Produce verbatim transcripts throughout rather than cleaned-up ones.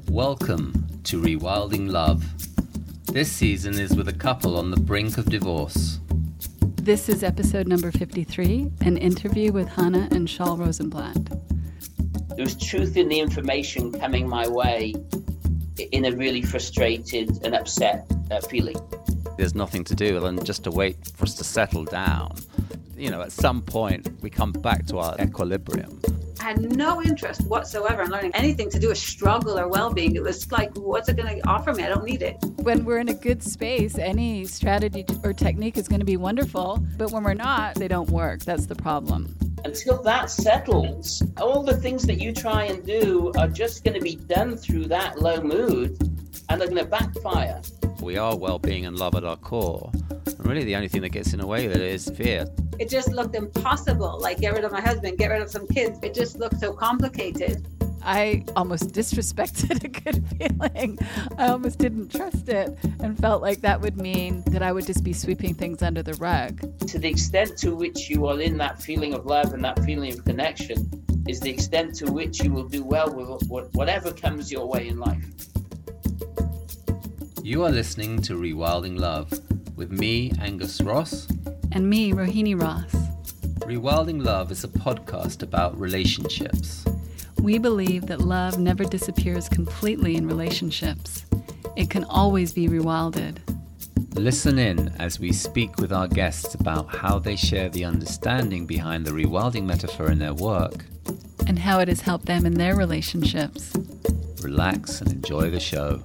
Welcome to Rewilding Love. This season is with a couple on the brink of divorce. This is episode number fifty-three, an interview with Hannah and Shaul Rosenblatt. There was truth in the information coming my way in a really frustrated and upset uh, feeling. There's nothing to do than just to wait for us to settle down. You know, at some point, we come back to our equilibrium. I had no interest whatsoever in learning anything to do with struggle or well-being. It was like, what's it going to offer me? I don't need it. When we're in a good space, any strategy or technique is going to be wonderful. But when we're not, they don't work. That's the problem. Until that settles, all the things that you try and do are just going to be done through that low mood, and they're going to backfire. We are well-being and love at our core. And really the only thing that gets in the way of it is fear. It just looked impossible, like get rid of my husband, get rid of some kids. It just looked so complicated. I almost disrespected a good feeling. I almost didn't trust it and felt like that would mean that I would just be sweeping things under the rug. To the extent to which you are in that feeling of love and that feeling of connection is the extent to which you will do well with whatever comes your way in life. You are listening to Rewilding Love with me, Angus Ross. And me, Rohini Ross. Rewilding Love is a podcast about relationships. We believe that love never disappears completely in relationships. It can always be rewilded. Listen in as we speak with our guests about how they share the understanding behind the rewilding metaphor in their work. And how it has helped them in their relationships. Relax and enjoy the show.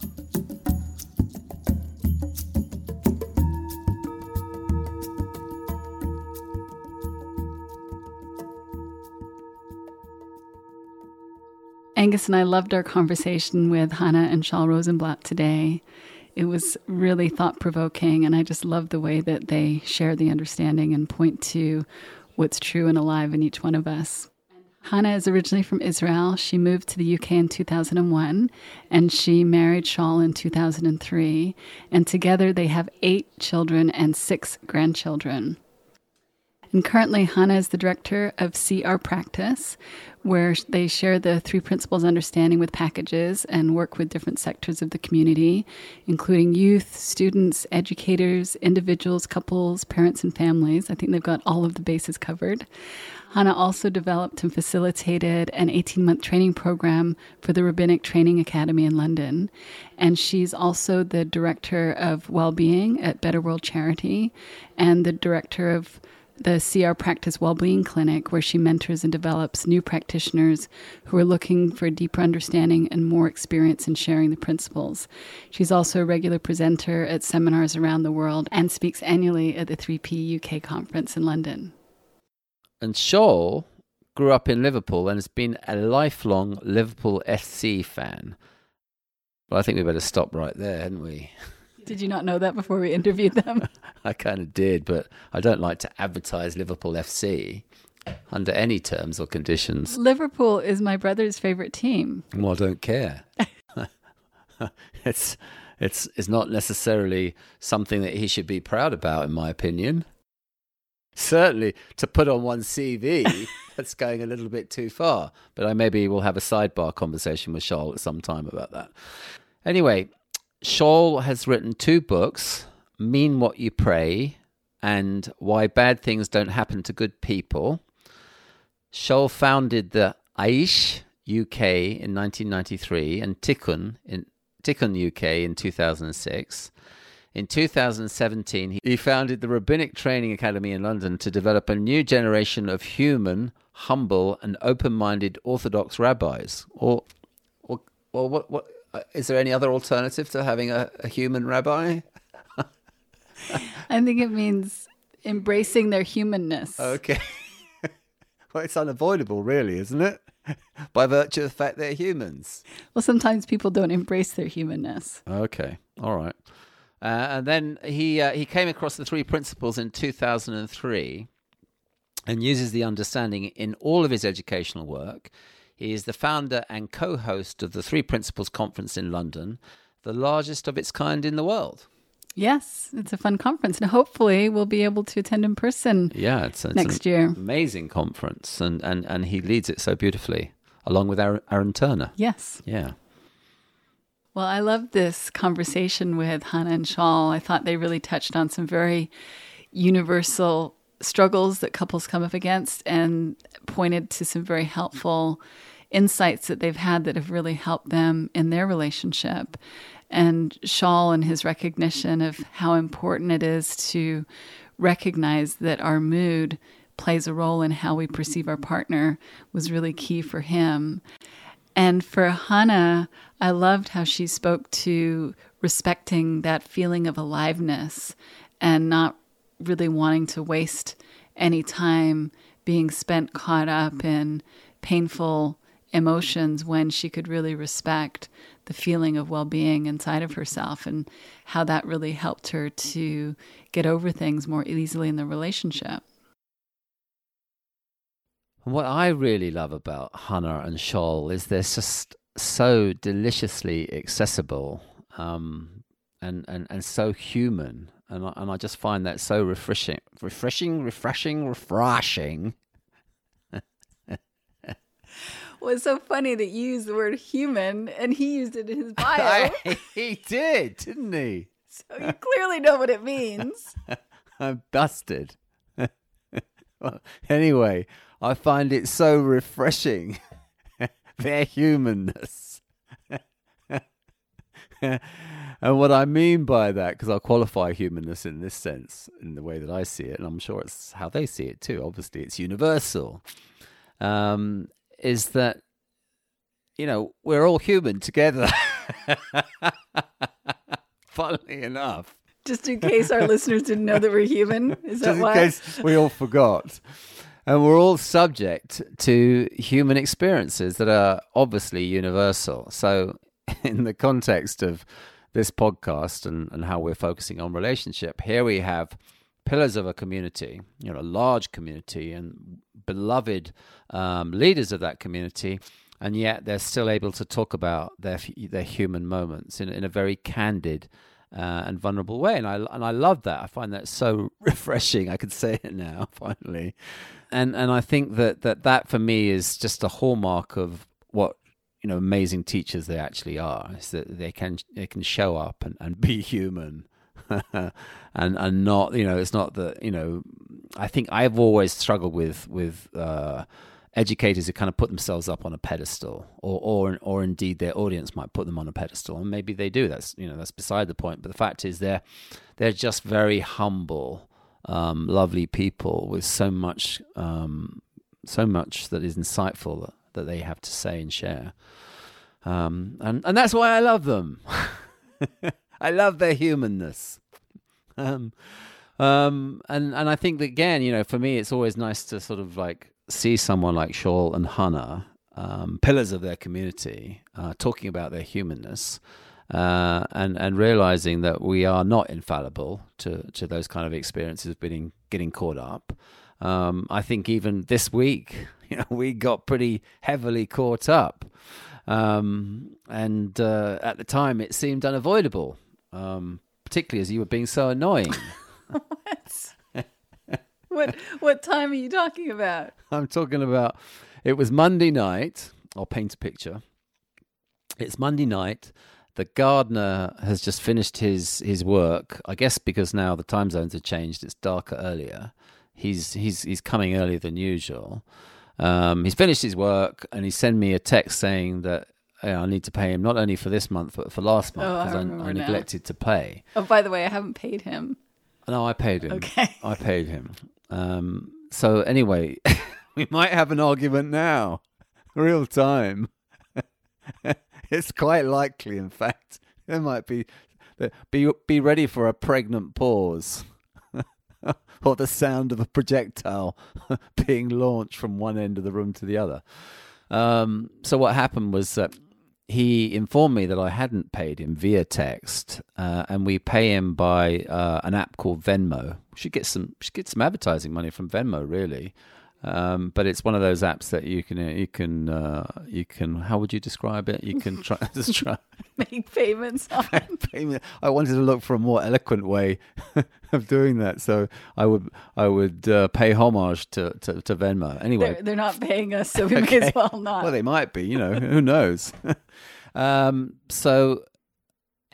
Angus and I loved our conversation with Hannah and Shaul Rosenblatt today. It was really thought-provoking, and I just love the way that they share the understanding and point to what's true and alive in each one of us. Hannah is originally from Israel. She moved to the U K in two thousand one, and she married Shaul in two thousand three. And together they have eight children and six grandchildren. And currently, Hannah is the director of See Our Practice, where they share the three principles understanding with packages and work with different sectors of the community, including youth, students, educators, individuals, couples, parents, and families. I think they've got all of the bases covered. Hannah also developed and facilitated an eighteen-month training program for the Rabbinic Training Academy in London. And she's also the director of well-being at Better World Charity and the director of the See Our Practice Wellbeing Clinic, where she mentors and develops new practitioners who are looking for a deeper understanding and more experience in sharing the principles. She's also a regular presenter at seminars around the world and speaks annually at the three P U K conference in London. And Shaul grew up in Liverpool and has been a lifelong Liverpool F C fan. Well, I think we better stop right there, hadn't we? Did you not know that before we interviewed them? I kind of did, but I don't like to advertise Liverpool F C under any terms or conditions. Liverpool is my brother's favorite team. Well, I don't care. it's it's it's not necessarily something that he should be proud about, in my opinion. Certainly, to put on one's C V, that's going a little bit too far. But I maybe will have a sidebar conversation with Shaul at some time about that. Anyway, Shaul has written two books, Mean What You Pray and Why Bad Things Don't Happen to Good People. Shaul founded the Aish U K in nineteen ninety-three and Tikkun in Tikkun U K in two thousand six. In two thousand seventeen, he founded the Rabbinic Training Academy in London to develop a new generation of human, humble, and open-minded Orthodox rabbis. Or, or, or what? What? Is there any other alternative to having a, a human rabbi? I think it means embracing their humanness. Okay. Well, it's unavoidable, really, isn't it? By virtue of the fact they're humans. Well, sometimes people don't embrace their humanness. Okay. All right. Uh, and then he uh, he came across the three principles in two thousand three and uses the understanding in all of his educational work. He is the founder and co-host of the Three Principles Conference in London, the largest of its kind in the world. Yes, it's a fun conference, and hopefully we'll be able to attend in person yeah, it's, it's next an year. Amazing conference, and, and, and he leads it so beautifully, along with Aaron, Aaron Turner. Yes. Yeah. Well, I love this conversation with Hannah and Shaul. I thought they really touched on some very universal struggles that couples come up against and pointed to some very helpful insights that they've had that have really helped them in their relationship. And Shaul and his recognition of how important it is to recognize that our mood plays a role in how we perceive our partner was really key for him. And for Hannah, I loved how she spoke to respecting that feeling of aliveness and not really wanting to waste any time being spent caught up in painful emotions when she could really respect the feeling of well-being inside of herself, and how that really helped her to get over things more easily in the relationship. What I really love about Hannah and Shaul is they're just so deliciously accessible um, and, and, and so human. And I, and I just find that so refreshing, refreshing, refreshing, refreshing. Well, it's so funny that you used the word human and he used it in his bio. He did, didn't he? So you clearly know what it means. I'm busted. Well, anyway, I find it so refreshing, their humanness. And what I mean by that, because I'll qualify humanness in this sense, in the way that I see it, and I'm sure it's how they see it too, obviously it's universal, um, is that, you know, we're all human together. Funnily enough. Just in case our listeners didn't know that we're human. Is that Just in why? case we all forgot. And we're all subject to human experiences that are obviously universal. So in the context of this podcast and, and how we're focusing on relationship, here we have pillars of a community, you know, a large community and beloved um, leaders of that community, and yet they're still able to talk about their their human moments in, in a very candid uh, and vulnerable way. And I and I love that. I find that so refreshing. I could say it now, finally. And and I think that that, that for me is just a hallmark of what, you know, amazing teachers they actually are. Is that they can they can show up and, and be human. and and not, you know, it's not that, you know, I think I've always struggled with with uh, educators who kind of put themselves up on a pedestal, or or or indeed their audience might put them on a pedestal, and maybe they do. That's, you know, that's beside the point. But the fact is, they're they're just very humble, um, lovely people with so much um, so much that is insightful that, that they have to say and share, um, and and that's why I love them. I love their humanness. Um, um, and, and I think that, again, you know, for me, it's always nice to sort of like see someone like Shaul and Hannah, um, pillars of their community, uh, talking about their humanness, uh, and, and realizing that we are not infallible to, to those kind of experiences, getting, getting caught up. Um, I think even this week, you know, we got pretty heavily caught up. Um, and uh, at the time, it seemed unavoidable. Um, particularly as you were being so annoying. What? what what time are you talking about? I'm talking about, it was Monday night. I'll paint a picture. It's Monday night. The gardener has just finished his, his work. I guess because now the time zones have changed, it's darker earlier. He's he's he's coming earlier than usual. Um, he's finished his work and he sent me a text saying that, yeah, I need to pay him not only for this month but for last month, because oh, I, I, I neglected to pay. Oh, by the way, I haven't paid him. No, I paid him. Okay. I paid him. Um, so anyway, we might have an argument now. Real time. It's quite likely, in fact. There might be, be, be ready for a pregnant pause. Or the sound of a projectile being launched from one end of the room to the other. Um, so what happened was that he informed me that I hadn't paid him via text, uh, and we pay him by uh, an app called Venmo. We should get some, should get some advertising money from Venmo, really. Um, but it's one of those apps that you can, you can, uh, you can. How would you describe it? You can try, just try make payments on. Payment. I wanted to look for a more eloquent way of doing that, so I would, I would uh, pay homage to, to, to Venmo. Anyway, they're, they're not paying us, so we okay. may as well not. Well, they might be. You know, who knows? um, so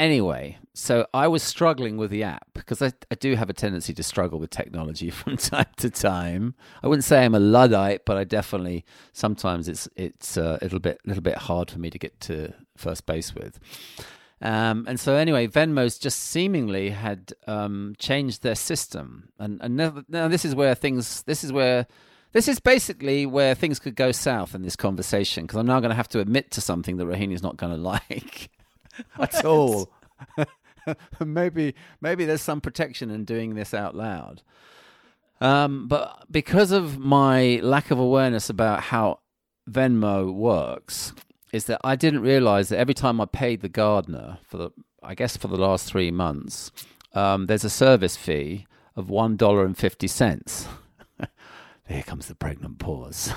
anyway, so I was struggling with the app because I, I do have a tendency to struggle with technology from time to time. I wouldn't say I'm a Luddite, but I definitely sometimes it's it's a little bit little bit hard for me to get to first base with. Um, and so anyway, Venmo's just seemingly had um, changed their system, and and now, now this is where things this is where. This is basically where things could go south in this conversation, because I'm now going to have to admit to something that Rahini's not going to like at all. maybe maybe there's some protection in doing this out loud. Um, but because of my lack of awareness about how Venmo works, is that I didn't realize that every time I paid the gardener, for the I guess for the last three months, um, there's a service fee of one dollar and fifty cents. Here comes the pregnant pause.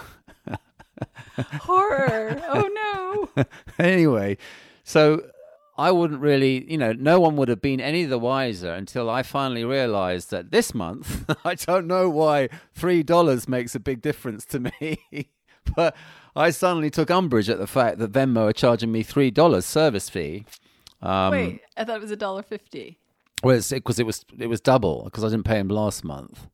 Horror. Oh, no. Anyway, so I wouldn't really, you know, no one would have been any the wiser until I finally realized that this month, I don't know why three dollars makes a big difference to me, but I suddenly took umbrage at the fact that Venmo are charging me three dollars service fee. Um, Wait, I thought it was one dollar fifty. Well, because it was, it was double, because I didn't pay him last month.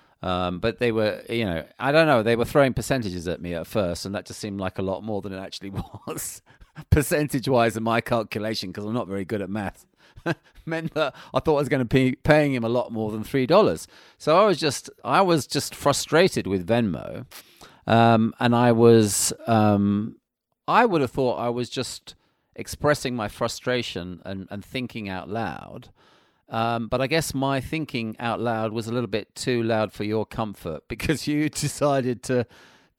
Um, but they were, you know, I don't know, they were throwing percentages at me at first, and that just seemed like a lot more than it actually was, percentage-wise in my calculation, because I'm not very good at math. Meant that I thought I was going to be paying him a lot more than three dollars. So I was just, I was just frustrated with Venmo, um, and I was, um, I would have thought I was just expressing my frustration and, and thinking out loud. Um, but I guess my thinking out loud was a little bit too loud for your comfort, because you decided to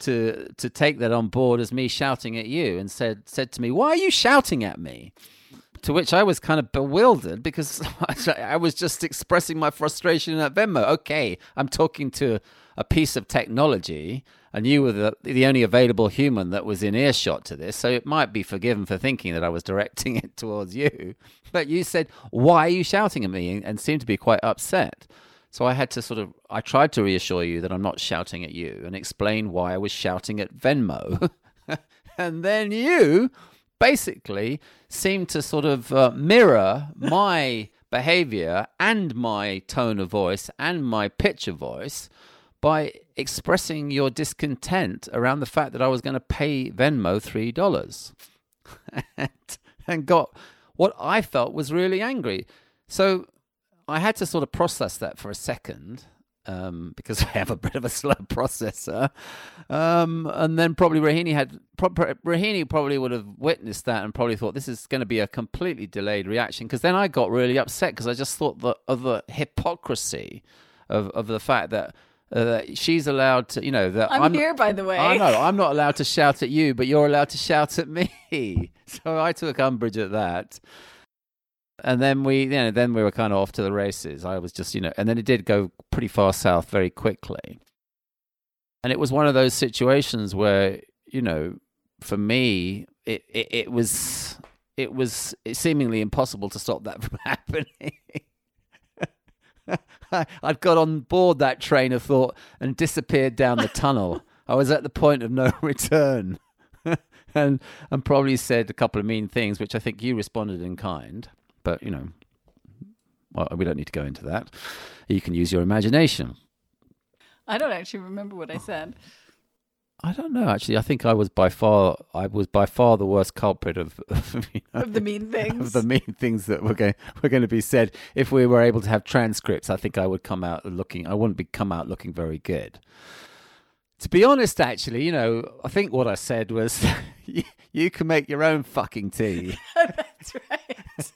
to to take that on board as me shouting at you, and said said to me, "Why are you shouting at me?" To which I was kind of bewildered, because I was just expressing my frustration at Venmo. Okay, I'm talking to a piece of technology, and you were the, the only available human that was in earshot to this, so it might be forgiven for thinking that I was directing it towards you. But you said, "Why are you shouting at me?" and seemed to be quite upset. So I had to sort of, I tried to reassure you that I'm not shouting at you, and explain why I was shouting at Venmo. And then you basically seemed to sort of uh, mirror my behavior and my tone of voice and my pitch of voice by expressing your discontent around the fact that I was going to pay Venmo three dollars. and, and got what I felt was really angry. So I had to sort of process that for a second, um, because I have a bit of a slow processor. Um, and then probably Rahini had, pro- Rahini probably would have witnessed that and probably thought this is going to be a completely delayed reaction. Because then I got really upset, because I just thought the, of the hypocrisy of, of the fact that Uh, that she's allowed to, you know, that I'm, I'm here, by the way. I know I'm not allowed to shout at you, but you're allowed to shout at me. So I took umbrage at that, and then we, you know, then we were kind of off to the races. I was just, you know, and then it did go pretty far south very quickly, and it was one of those situations where, you know, for me, it it, it was it was seemingly impossible to stop that from happening. I'd got on board that train of thought and disappeared down the tunnel. I was at the point of no return, and and probably said a couple of mean things, which I think you responded in kind. But, you know, well, we don't need to go into that. You can use your imagination. I don't actually remember what I said. I don't know, actually. I think I was by far, I was by far the worst culprit of, of, you know, of the mean things. Of the mean things that were going, were going to be said. If we were able to have transcripts, I think I would come out looking, I wouldn't be come out looking very good. To be honest, actually, you know, I think what I said was, you, you can make your own fucking tea. That's right.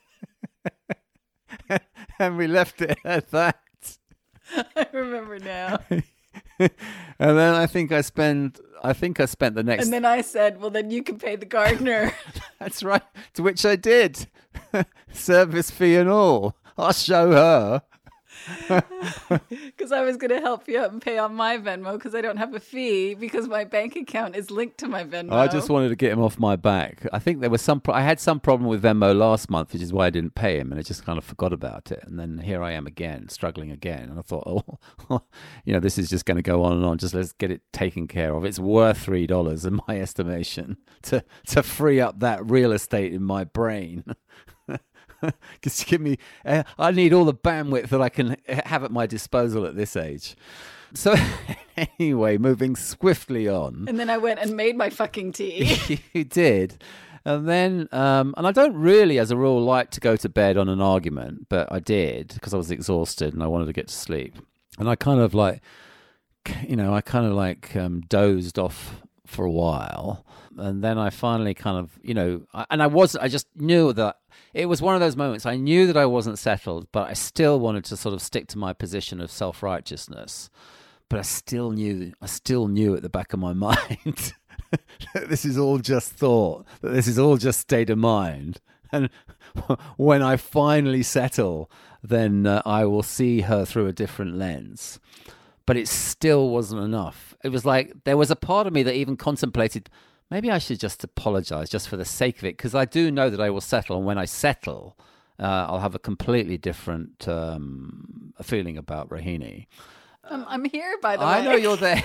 And we left it at that. I remember now. And then I think I spent, I think I spent the next. And then I said, "Well, then you can pay the gardener." That's right. To which I did, service fee and all. I'll show her. Because I was going to help you out and pay on my Venmo, because I don't have a fee, because my bank account is linked to my Venmo. I just wanted to get him off my back. I think there was some. Pro- I had some problem with Venmo last month, which is why I didn't pay him, and I just kind of forgot about it. And then here I am again, struggling again. And I thought, oh, you know, this is just going to go on and on. Just let's get it taken care of. It's worth three dollars in my estimation to to free up that real estate in my brain. Just give me, uh, I need all the bandwidth that I can have at my disposal at this age. So anyway, moving swiftly on. And then I went and made my fucking tea. You did. And then, um, and I don't really, as a rule, like to go to bed on an argument, but I did because I was exhausted and I wanted to get to sleep. And I kind of like, you know, I kind of like um, dozed off for a while. And then I finally kind of, you know, I, and I was, I just knew that it was one of those moments. I knew that I wasn't settled, but I still wanted to sort of stick to my position of self-righteousness. But I still knew, I still knew at the back of my mind that this is all just thought, that this is all just state of mind. And when I finally settle, then uh, I will see her through a different lens. But it still wasn't enough. It was like there was a part of me that even contemplated, maybe I should just apologize just for the sake of it, because I do know that I will settle. And when I settle, uh, I'll have a completely different um, feeling about Rohini. I'm, I'm here, by the way. I know you're there.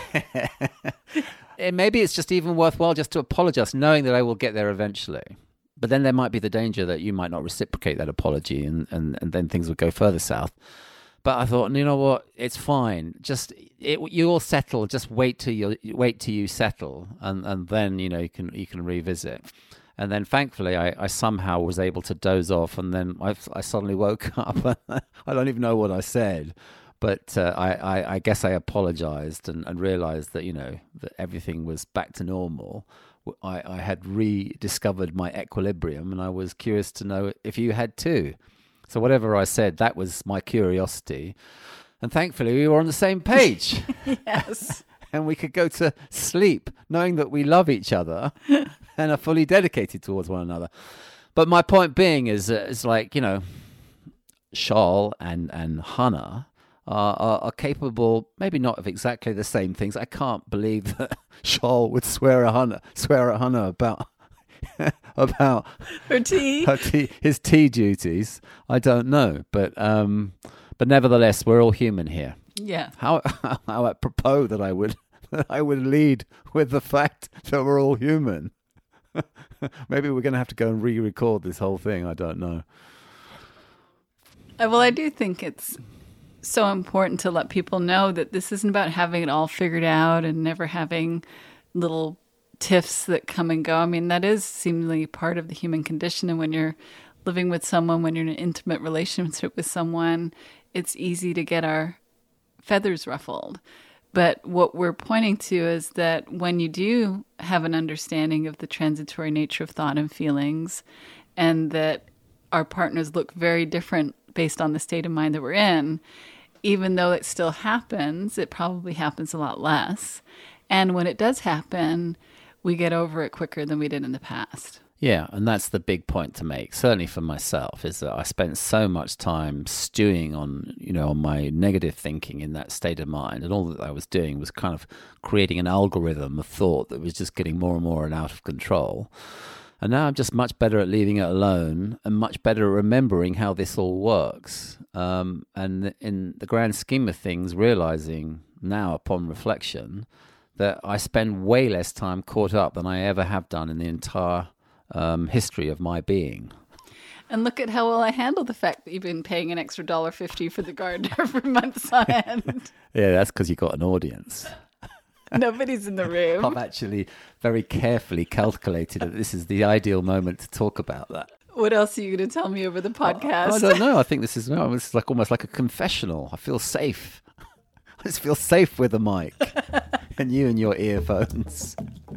And maybe it's just even worthwhile just to apologize, knowing that I will get there eventually. But then there might be the danger that you might not reciprocate that apology, and, and, and then things would go further south. But I thought, you know what? It's fine. Just it, you all settle. Just wait till you wait till you settle, and, and then you know you can you can revisit. And then thankfully, I, I somehow was able to doze off, and then I, I suddenly woke up. I don't even know what I said. But uh, I, I, I guess I apologized and, and realized that, you know, that everything was back to normal. I, I had rediscovered my equilibrium, and I was curious to know if you had too. So whatever I said, that was my curiosity. And thankfully, we were on the same page. Yes. And we could go to sleep knowing that we love each other and are fully dedicated towards one another. But my point being is, uh, it's like, you know, Charles and, and Hannah Are, are, are capable, maybe not of exactly the same things. I can't believe that Charles would swear at Hannah, swear at Hannah about about her tea, her tea, his tea duties. I don't know, but um, but nevertheless, we're all human here. Yeah. How how apropos that I would that I would lead with the fact that we're all human. Maybe we're going to have to go and re-record this whole thing. I don't know. Uh, well, I do think it's so important to let people know that this isn't about having it all figured out and never having little tiffs that come and go. I mean, that is seemingly part of the human condition. And when you're living with someone, when you're in an intimate relationship with someone, it's easy to get our feathers ruffled. But what we're pointing to is that when you do have an understanding of the transitory nature of thought and feelings, and that our partners look very different based on the state of mind that we're in, even though it still happens, it probably happens a lot less. And when it does happen, we get over it quicker than we did in the past. Yeah, and that's the big point to make, certainly for myself, is that I spent so much time stewing on, you know, on my negative thinking in that state of mind. And all that I was doing was kind of creating an algorithm of thought that was just getting more and more and out of control. And now I'm just much better at leaving it alone and much better at remembering how this all works. Um, and in the grand scheme of things, realizing now upon reflection that I spend way less time caught up than I ever have done in the entire um, history of my being. And look at how well I handled the fact that you've been paying an extra one dollar fifty for the gardener for months on end. Yeah, that's because you got an audience. Nobody's in the room. I've actually very carefully calculated that this is the ideal moment to talk about that. What else are you going to tell me over the podcast? I, I don't know. I think this is, no, this is like almost like a confessional. I feel safe. I just feel safe with a mic and you and your earphones.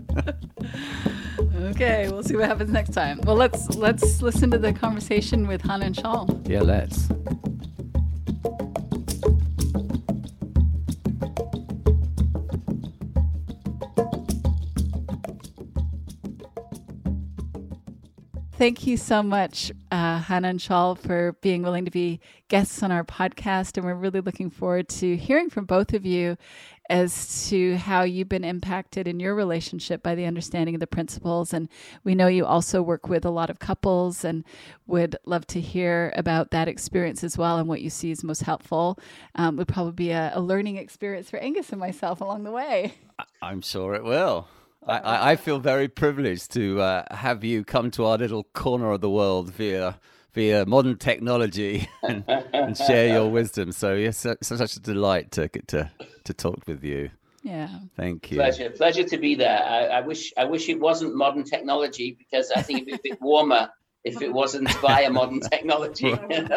Okay, we'll see what happens next time. Well, let's let's listen to the conversation with Hannah and Charles. Yeah, let's. Thank you so much, uh, Hannah and Charles, for being willing to be guests on our podcast. And we're really looking forward to hearing from both of you as to how you've been impacted in your relationship by the understanding of the principles. And we know you also work with a lot of couples and would love to hear about that experience as well and what you see is most helpful. Um, would probably be a, a learning experience for Angus and myself along the way. I'm sure it will. I, I feel very privileged to uh, have you come to our little corner of the world via via modern technology and, and share your wisdom. So yes, it's such a delight to get to to talk with you. Yeah, thank you. Pleasure, pleasure to be there. I, I wish I wish it wasn't modern technology, because I think it'd be a bit warmer if it wasn't via modern technology.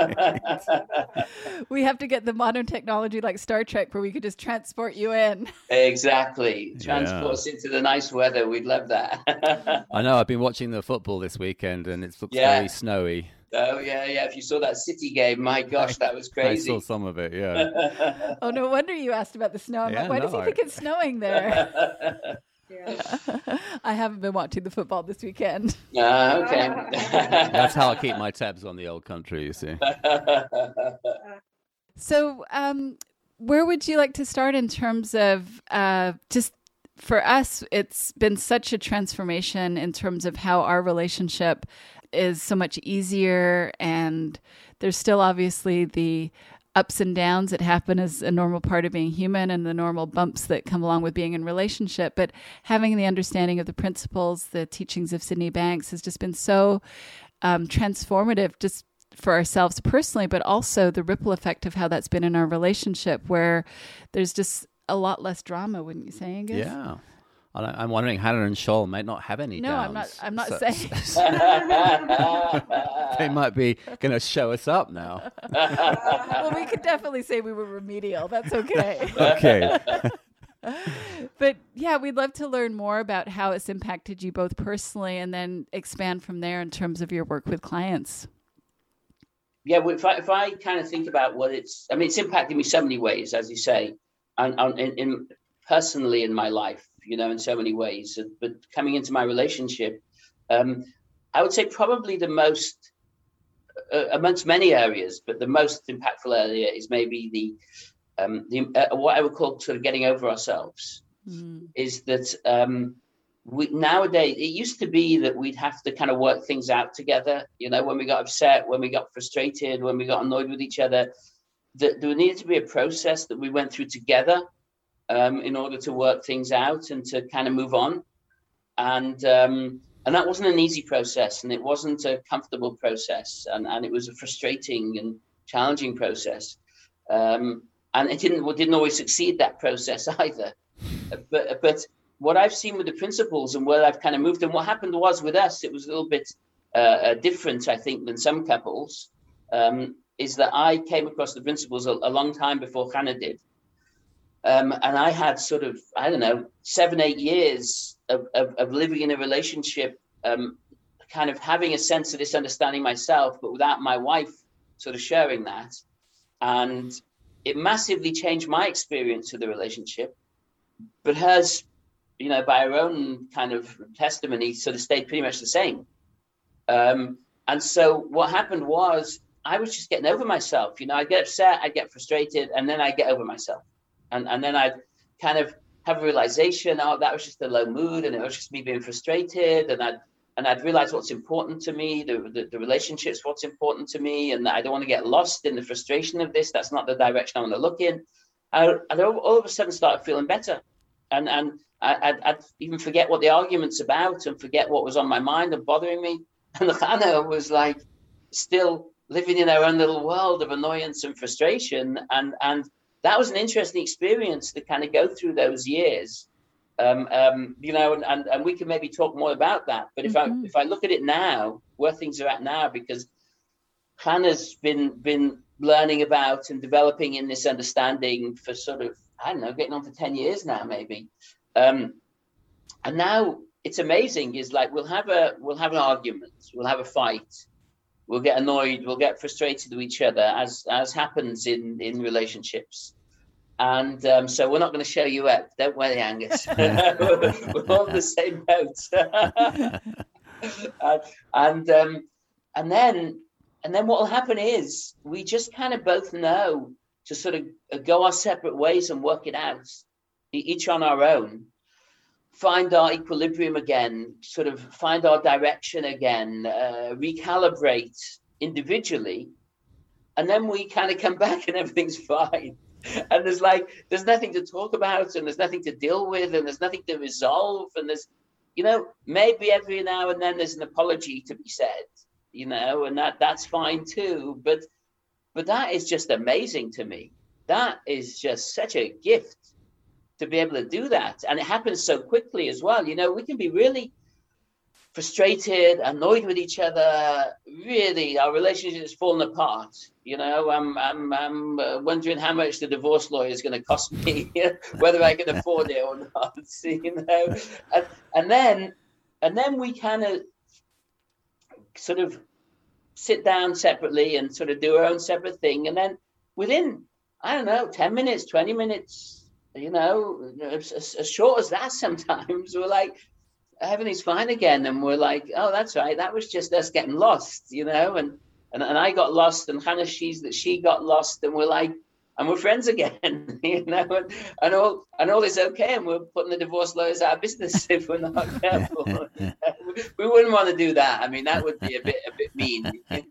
We have to get the modern technology like Star Trek, where we could just transport you in. Exactly. Transport Yeah. us into the nice weather. We'd love that. I know. I've been watching the football this weekend, and it looks Yeah. very snowy. Oh, yeah, yeah. If you saw that City game, my gosh, that was crazy. I saw some of it. Yeah. Oh, no wonder you asked about the snow. I'm Yeah, like, why does no, he think I- it's snowing there? Yeah. I haven't been watching the football this weekend. Ah, okay. That's how I keep my tabs on the old country. You see. So, um, where would you like to start in terms of uh, just for us? It's been such a transformation in terms of how our relationship is so much easier, and there's still obviously the ups and downs that happen as a normal part of being human, and the normal bumps that come along with being in relationship. But having the understanding of the principles, the teachings of Sydney Banks has just been so um, transformative, just for ourselves personally, but also the ripple effect of how that's been in our relationship, where there's just a lot less drama, wouldn't you say, Angus? Yeah. I- I'm wondering, Hannah and Shoal might not have any No, downs. I'm not. I'm not So- saying. They might be going to show us up now. Well, we could definitely say we were remedial. That's okay. Okay. But yeah, we'd love to learn more about how it's impacted you both personally, and then expand from there in terms of your work with clients. Yeah, well, if I, if I kind of think about what it's, I mean, it's impacted me so many ways, as you say, and, and in, in personally in my life, you know, in so many ways. But coming into my relationship, um, I would say probably the most, uh, amongst many areas, but the most impactful area is maybe the, um, the uh, what I would call sort of getting over ourselves. Mm. Is that um, we nowadays, it used to be that we'd have to kind of work things out together, you know, when we got upset, when we got frustrated, when we got annoyed with each other, that there needed to be a process that we went through together um, in order to work things out and to kind of move on. And um, and that wasn't an easy process, and it wasn't a comfortable process, and, and it was a frustrating and challenging process. Um, and it didn't, well, didn't always succeed, that process either. But but what I've seen with the principles and where I've kind of moved, and what happened was with us, it was a little bit uh, different, I think, than some couples, um, is that I came across the principles a, a long time before Hannah did. Um, and I had sort of, I don't know, seven, eight years of, of, of living in a relationship, um, kind of having a sense of this understanding myself, but without my wife sort of sharing that. And it massively changed my experience of the relationship. But hers, you know, by her own kind of testimony, sort of stayed pretty much the same. Um, and so what happened was I was just getting over myself. You know, I'd get upset, I'd get frustrated, and then I'd get over myself. And and then I'd kind of have a realization, oh, that was just a low mood, and it was just me being frustrated. And I'd, and I'd realize what's important to me, the, the, the relationships, what's important to me, and I don't want to get lost in the frustration of this. That's not the direction I want to look in. I, and all of a sudden started feeling better. And and I, I'd, I'd even forget what the argument's about and forget what was on my mind and bothering me. And Hannah was like still living in her own little world of annoyance and frustration. And and that was an interesting experience to kind of go through those years. Um, um, you know, and, and, and we can maybe talk more about that. But if mm-hmm. I if I look at it now, where things are at now, because Hannah's been been learning about and developing in this understanding for sort of, I don't know, getting on for ten years now, maybe. Um, and now it's amazing is like, we'll have a, we'll have an argument, we'll have a fight, we'll get annoyed, we'll get frustrated with each other, as, as happens in, in relationships. And um, so we're not going to show you up. Don't worry, Angus. We're all on the same boat. and, and, um, and then, and then what will happen is we just kind of both know to sort of go our separate ways and work it out, each on our own, find our equilibrium again, sort of find our direction again, uh, recalibrate individually. And then we kind of come back and everything's fine. And there's like, there's nothing to talk about, and there's nothing to deal with, and there's nothing to resolve. And there's, you know, maybe every now and then there's an apology to be said. you know, and that that's fine too. But but that is just amazing to me. That is just such a gift to be able to do that. And it happens so quickly as well. You know, we can be really frustrated, annoyed with each other. Really, our relationship is falling apart. You know, I'm I'm I'm uh, wondering how much the divorce lawyer is going to cost me, whether I can afford it or not. You know, and, and then and then we kind of sort of sit down separately and sort of do our own separate thing, and then within, I don't know, ten minutes, twenty minutes, you know, as, as short as that sometimes, we're like, everything's fine again. And we're like, oh, that's right. That was just us getting lost, you know, and, and, and I got lost, and Hannah, she's that she got lost, and we're like, and we're friends again, you know, and, and all and all is okay. And we're putting the divorce lawyers out of business if we're not careful. We wouldn't want to do that. I mean, that would be a bit, a bit mean.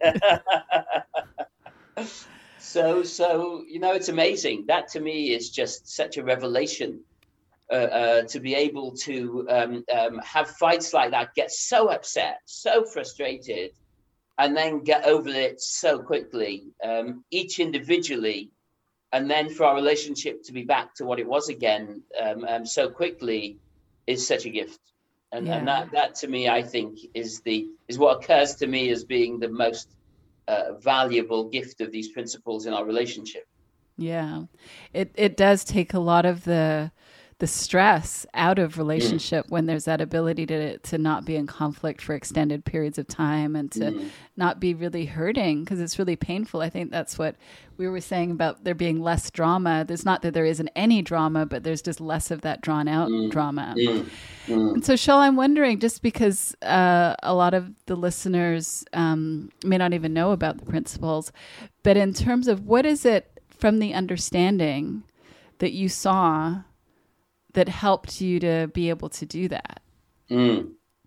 so, so, you know, it's amazing. That to me is just such a revelation. Uh, uh, to be able to um, um, have fights like that, get so upset, so frustrated, and then get over it so quickly, um, each individually, and then for our relationship to be back to what it was again um, um, so quickly is such a gift. And, yeah. and that, that to me, I think, is the is what occurs to me as being the most uh, valuable gift of these principles in our relationship. Yeah, it it does take a lot of the the stress out of relationship mm. when there's that ability to to not be in conflict for extended periods of time and to mm. not be really hurting, because it's really painful. I think that's what we were saying about there being less drama. There's not that there isn't any drama, but there's just less of that drawn out mm. drama. Mm. Mm. And so, Shel, I'm wondering, just because uh, a lot of the listeners um, may not even know about the principles, but in terms of what is it from the understanding that you saw that helped you to be able to do that? Mm.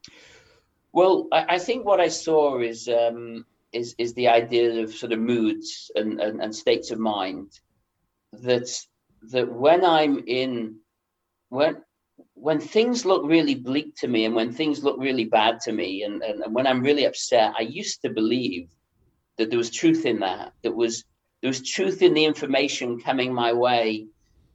Well, I, I think what I saw is um, is is the idea of sort of moods and, and, and states of mind. That that when I'm in when when things look really bleak to me, and when things look really bad to me, and, and, and when I'm really upset, I used to believe that there was truth in that. That was there was truth in the information coming my way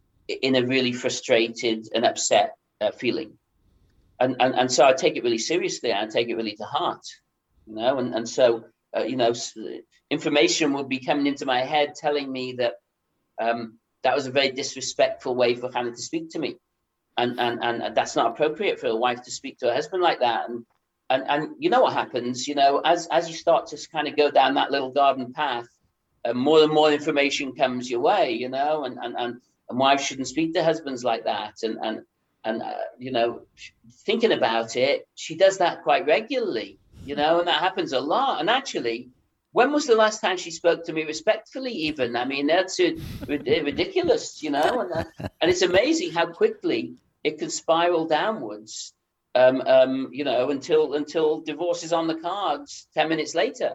in a really frustrated and upset uh, feeling. And, and and so I take it really seriously. I take it really to heart, you know, and, and so, uh, you know, information would be coming into my head telling me that um, that was a very disrespectful way for Hannah to speak to me. And, and, and that's not appropriate for a wife to speak to her husband like that. And, and, and you know what happens, you know, as, as you start to kind of go down that little garden path, uh, more and more information comes your way, you know, and, and, and, And wives shouldn't speak to husbands like that. And, and, and uh, you know, thinking about it, she does that quite regularly, you know, and that happens a lot. And actually, when was the last time she spoke to me respectfully even? I mean, that's uh, ridiculous, you know, and, uh, and it's amazing how quickly it can spiral downwards, um, um, you know, until until divorce is on the cards ten minutes later.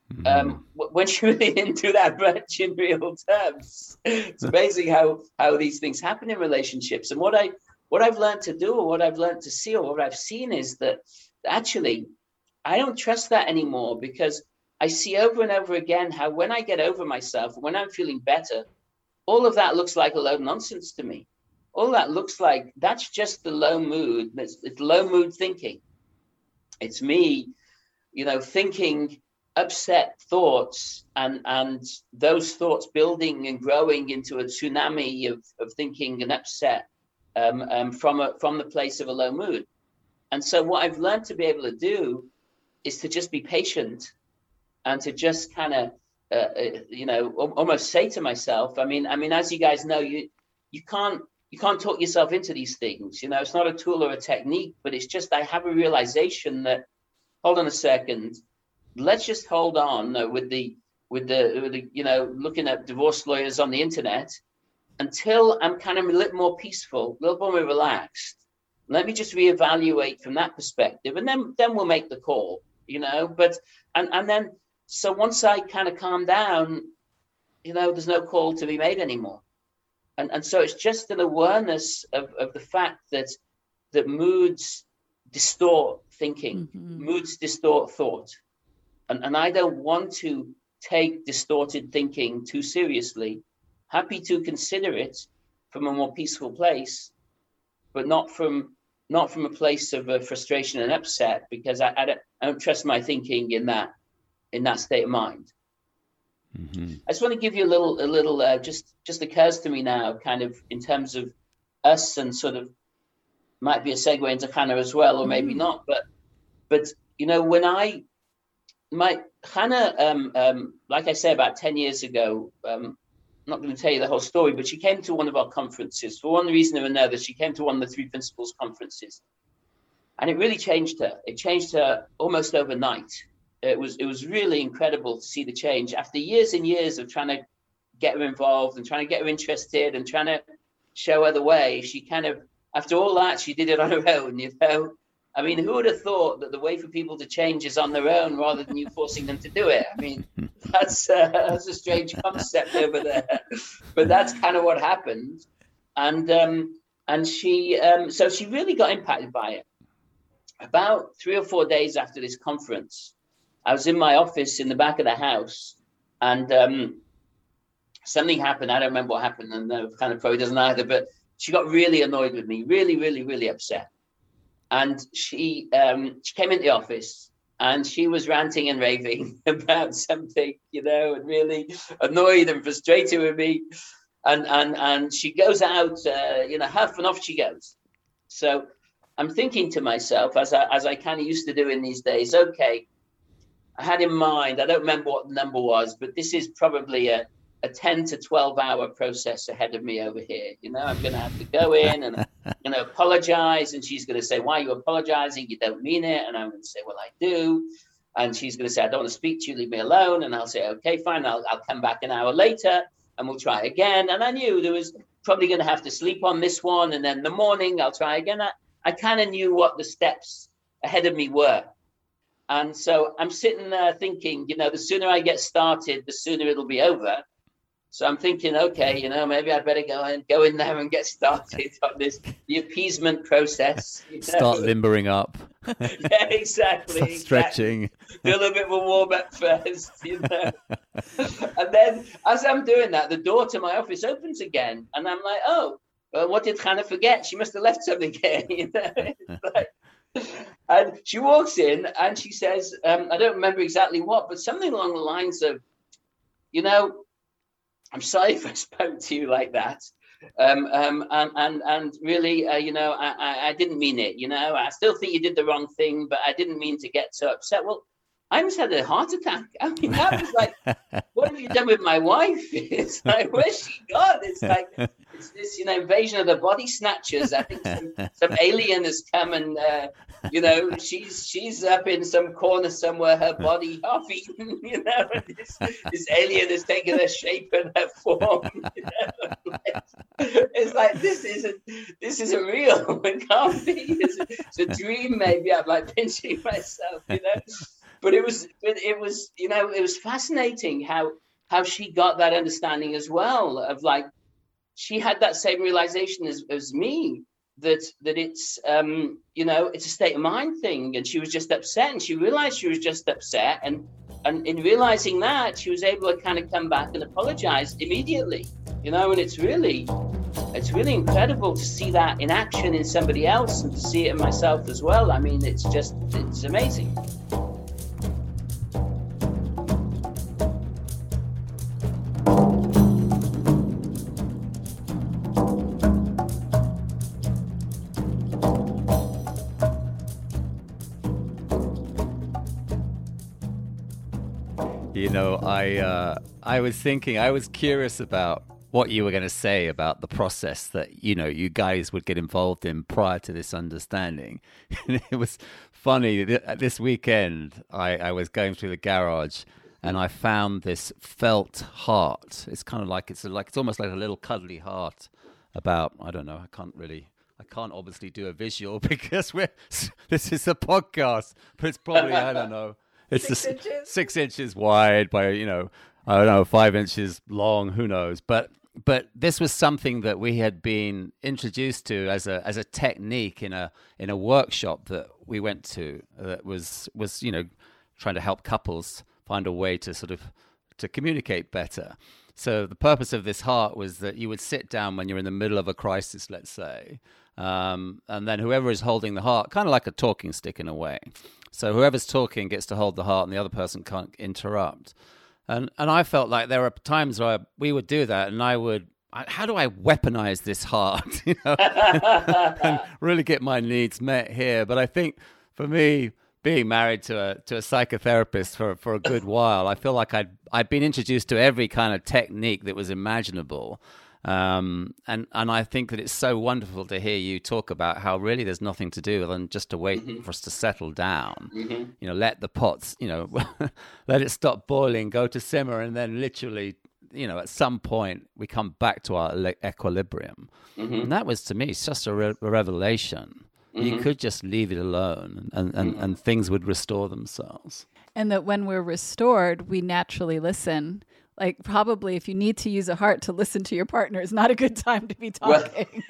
Um, when she really didn't do that much in real terms. It's amazing how how these things happen in relationships. And what I what I've learned to do, or what I've learned to see, or what I've seen is that actually I don't trust that anymore, because I see over and over again how when I get over myself, when I'm feeling better, all of that looks like a load of nonsense to me. All that looks like that's just the low mood. It's, it's low mood thinking. It's me, you know, thinking upset thoughts, and and those thoughts building and growing into a tsunami of, of thinking and upset um, um, from a from the place of a low mood. And so what I've learned to be able to do is to just be patient, and to just kind of uh, uh, you know almost say to myself, I mean I mean as you guys know, you you can't you can't talk yourself into these things. You know, it's not a tool or a technique, but it's just I have a realization that, hold on a second, let's just hold on uh, with the with the, with the you know looking at divorce lawyers on the internet until I'm kind of a little more peaceful, a little more relaxed. Let me just reevaluate from that perspective, and then then we'll make the call, you know. But and and then so once I kind of calm down, you know, there's no call to be made anymore. And and so it's just an awareness of, of the fact that that moods distort thinking, mm-hmm. moods distort thought. and, and I don't want to take distorted thinking too seriously. Happy to consider it from a more peaceful place, but not from not from a place of uh, frustration and upset, because I, I, don't, I don't trust my thinking in that in that state of mind. Mm-hmm. I just want to give you a little a little uh, just just occurs to me now, kind of in terms of us, and sort of might be a segue into Hannah as well, or maybe mm-hmm. not. But but you know, when I my Hannah, um, um, like I say, about ten years ago. Um, I'm not going to tell you the whole story, but she came to one of our conferences. For one reason or another, she came to one of the Three Principles conferences. And it really changed her. It changed her almost overnight. It was it was really incredible to see the change. After years and years of trying to get her involved and trying to get her interested and trying to show her the way, she kind of, after all that, she did it on her own, you know. I mean, who would have thought that the way for people to change is on their own rather than you forcing them to do it? I mean, that's, uh, that's a strange concept over there. But that's kind of what happened. And um, and she, um, so she really got impacted by it. About three or four days after this conference, I was in my office in the back of the house, and um, something happened. I don't remember what happened, and uh, kind of probably doesn't either, but she got really annoyed with me, really, really, really upset. And she um, she came into the office and she was ranting and raving about something, you know, and really annoyed and frustrated with me. And and and she goes out, uh, you know, huff and off she goes. So I'm thinking to myself, as I as I kind of used to do in these days, okay, I had in mind, I don't remember what the number was, but this is probably a, a ten to twelve hour process ahead of me over here. You know, I'm going to have to go in and, you know, apologize. And she's going to say, why are you apologizing? You don't mean it. And I'm going to say, well, I do. And she's going to say, I don't want to speak to you. Leave me alone. And I'll say, okay, fine. I'll, I'll come back an hour later and we'll try again. And I knew there was probably going to have to sleep on this one. And then in the morning, I'll try again. I, I kind of knew what the steps ahead of me were. And so I'm sitting there thinking, you know, the sooner I get started, the sooner it'll be over. So I'm thinking, okay, you know, maybe I'd better go and go in there and get started on this, the appeasement process. You know? Start limbering up. Yeah, exactly. Start stretching. Exactly. Do a little bit of a warm up first, you know. And then as I'm doing that, the door to my office opens again. And I'm like, oh, well, what did Hannah forget? She must have left something here, you know. Like, and she walks in and she says, um, I don't remember exactly what, but something along the lines of, you know, I'm sorry if I spoke to you like that. Um, um, and, and, and really, uh, you know, I, I, I didn't mean it, you know, I still think you did the wrong thing, but I didn't mean to get so upset. Well, I almost had a heart attack. I mean, that was like, what have you done with my wife? It's like, where's she gone? It's like, it's this, you know, invasion of the body snatchers. I think some, some alien has come and, uh, you know, she's she's up in some corner somewhere, her body half eaten, you know, and this, this alien has taken her shape and her form. You know? It's like, this isn't, this isn't real. It can't be. It's a, it's a dream, maybe. I'm like pinching myself, you know. But it was, it was, you know, it was fascinating how how she got that understanding as well of like, she had that same realization as, as me, that that it's, um, you know, it's a state of mind thing. And she was just upset and she realized she was just upset. And, and in realizing that, she was able to kind of come back and apologize immediately, you know, and it's really, it's really incredible to see that in action in somebody else and to see it in myself as well. I mean, it's just, it's amazing. You know, I uh, I was thinking, I was curious about what you were going to say about the process that, you know, you guys would get involved in prior to this understanding. And it was funny, this weekend, I, I was going through the garage and I found this felt heart. It's kind of like, it's like, it's almost like a little cuddly heart about, I don't know, I can't really... I can't obviously do a visual because we're, this is a podcast, but it's probably, I don't know, it's six, a, inches. six inches wide by, you know, I don't know, five inches long, who knows. But but this was something that we had been introduced to as a as a technique in a in a workshop that we went to that was was, you know, trying to help couples find a way to sort of to communicate better. So the purpose of this heart was that you would sit down when you're in the middle of a crisis, let's say, um, and then whoever is holding the heart, kind of like a talking stick in a way. So whoever's talking gets to hold the heart and the other person can't interrupt. And and I felt like there were times where we would do that and I would, how do I weaponize this heart, you know, and really get my needs met here? But I think for me, being married to a to a psychotherapist for, for a good while, I feel like I'd I'd been introduced to every kind of technique that was imaginable, um, and and I think that it's so wonderful to hear you talk about how really there's nothing to do than just to wait mm-hmm. for us to settle down. Mm-hmm. You know, let the pots, you know, let it stop boiling, go to simmer, and then literally, you know, at some point we come back to our le- equilibrium, mm-hmm. and that was to me it's just a, re- a revelation. Mm-hmm. You could just leave it alone and, and, mm-hmm. and things would restore themselves. And that when we're restored, we naturally listen. Like probably if you need to use a heart to listen to your partner, is not a good time to be talking.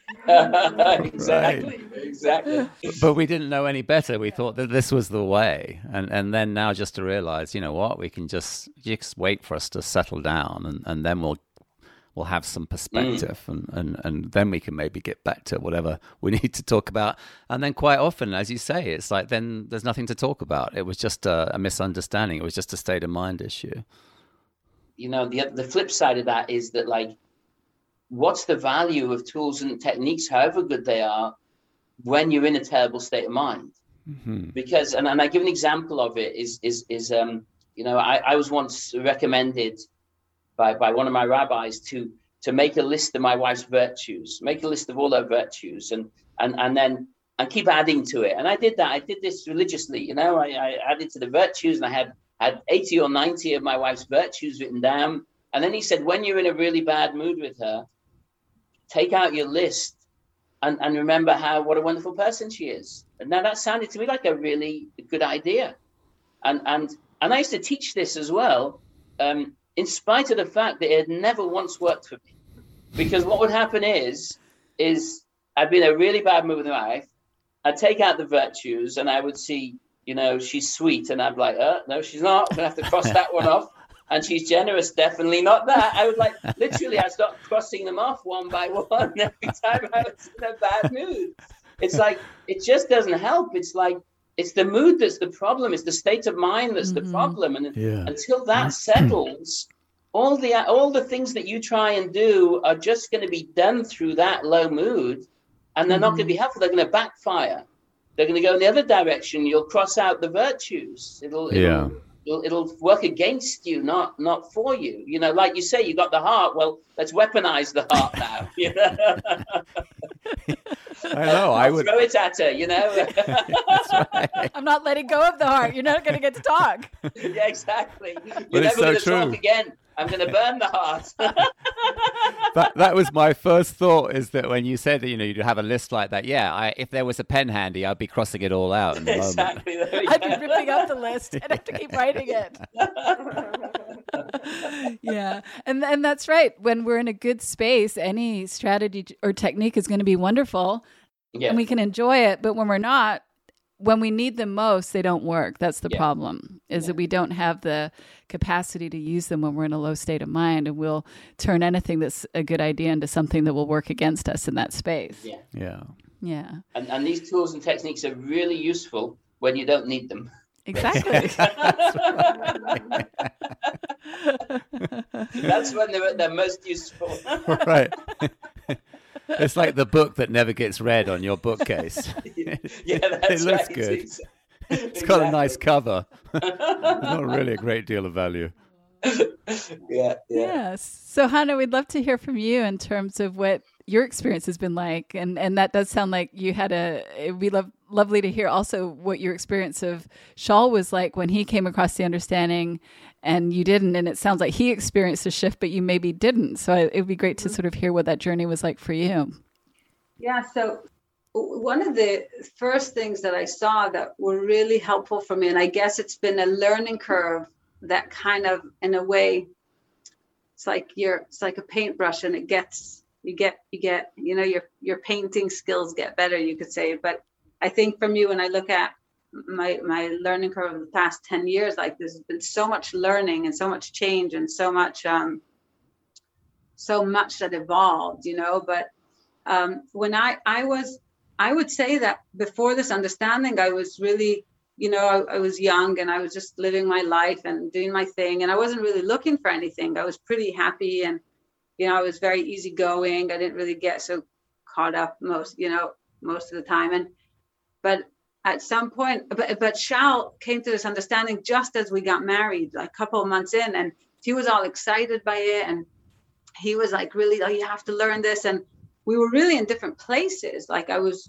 exactly, right. exactly. But we didn't know any better. We thought that this was the way. And and then now just to realize, you know what, we can just, just wait for us to settle down and, and then we'll we'll have some perspective mm. and, and, and then we can maybe get back to whatever we need to talk about. And then quite often, as you say, it's like then there's nothing to talk about. It was just a, a misunderstanding. It was just a state of mind issue. You know, the the flip side of that is that, like, what's the value of tools and techniques, however good they are, when you're in a terrible state of mind? Mm-hmm. Because, and, and I give an example of it is, is, is um, you know, I, I was once recommended by, by one of my rabbis to to make a list of my wife's virtues, make a list of all her virtues, and and and then and keep adding to it. And I did that. I did this religiously. You know, I, I added to the virtues, and I had had eighty or ninety of my wife's virtues written down. And then he said, when you're in a really bad mood with her, take out your list and, and remember how what a wonderful person she is. And now that sounded to me like a really good idea. And and and I used to teach this as well. Um, in spite of the fact that it had never once worked for me. Because what would happen is, is I'd be in a really bad mood with my wife, I'd take out the virtues and I would see, you know, she's sweet, and I'd be like, oh, no, she's not, I'm going to have to cross that one off. And she's generous, definitely not that. I would like, literally, I'd start crossing them off one by one every time I was in a bad mood. It's like, it just doesn't help. It's like, it's the mood that's the problem. It's the state of mind that's mm-hmm. the problem. And yeah. until that settles, all the all the things that you try and do are just going to be done through that low mood, and they're mm-hmm. not going to be helpful. They're going to backfire. They're going to go in the other direction. You'll cross out the virtues. It'll, it'll yeah. It'll, it'll work against you, not not for you. You know, like you say, you got the heart. Well, let's weaponize the heart now. You know? I know. I would throw it at her. You know. That's right. I'm not letting go of the heart. You're not going to get to talk. Yeah, exactly. You're never so going to true. talk again. I'm going to burn the heart. that that was my first thought, is that when you said that, you know, you'd have a list like that, yeah, I, if there was a pen handy, I'd be crossing it all out in the exactly. moment. I'd be ripping up the list. I'd have to keep writing it. Yeah. And and that's right. When we're in a good space, any strategy or technique is going to be wonderful. Yeah. And we can enjoy it. But when we're not, when we need them most, they don't work. That's the yeah. problem, is yeah. that we don't have the capacity to use them when we're in a low state of mind, and we'll turn anything that's a good idea into something that will work against us in that space. Yeah. Yeah. Yeah. And, and these tools and techniques are really useful when you don't need them. Exactly. That's when they're, they're most useful. Right. It's like the book that never gets read on your bookcase. Yeah, that's it looks right. good. It's, it's exactly. got a nice cover. Not really a great deal of value. Yeah, yeah. Yes. So, Hannah, we'd love to hear from you in terms of what your experience has been like, and and that does sound like you had a. It'd be love, lovely to hear also what your experience of Shaul was like when he came across the understanding, and you didn't. And it sounds like he experienced a shift, but you maybe didn't. So it would be great to sort of hear what that journey was like for you. Yeah. So one of the first things that I saw that were really helpful for me, and I guess it's been a learning curve that kind of, in a way, it's like you're, it's like a paintbrush, and it gets, you get, you get, you know, your, your painting skills get better, you could say. But I think for me, when I look at my my learning curve of the past ten years, like there's been so much learning and so much change and so much um so much that evolved, you know. But um when I I was I would say that before this understanding, I was really, you know, I, I was young and I was just living my life and doing my thing, and I wasn't really looking for anything. I was pretty happy, and you know, I was very easygoing. I didn't really get so caught up most, you know, most of the time. And but at some point, but, but Shal came to this understanding just as we got married, like a couple of months in, and he was all excited by it. And he was like, really, oh, you have to learn this. And we were really in different places. Like I was,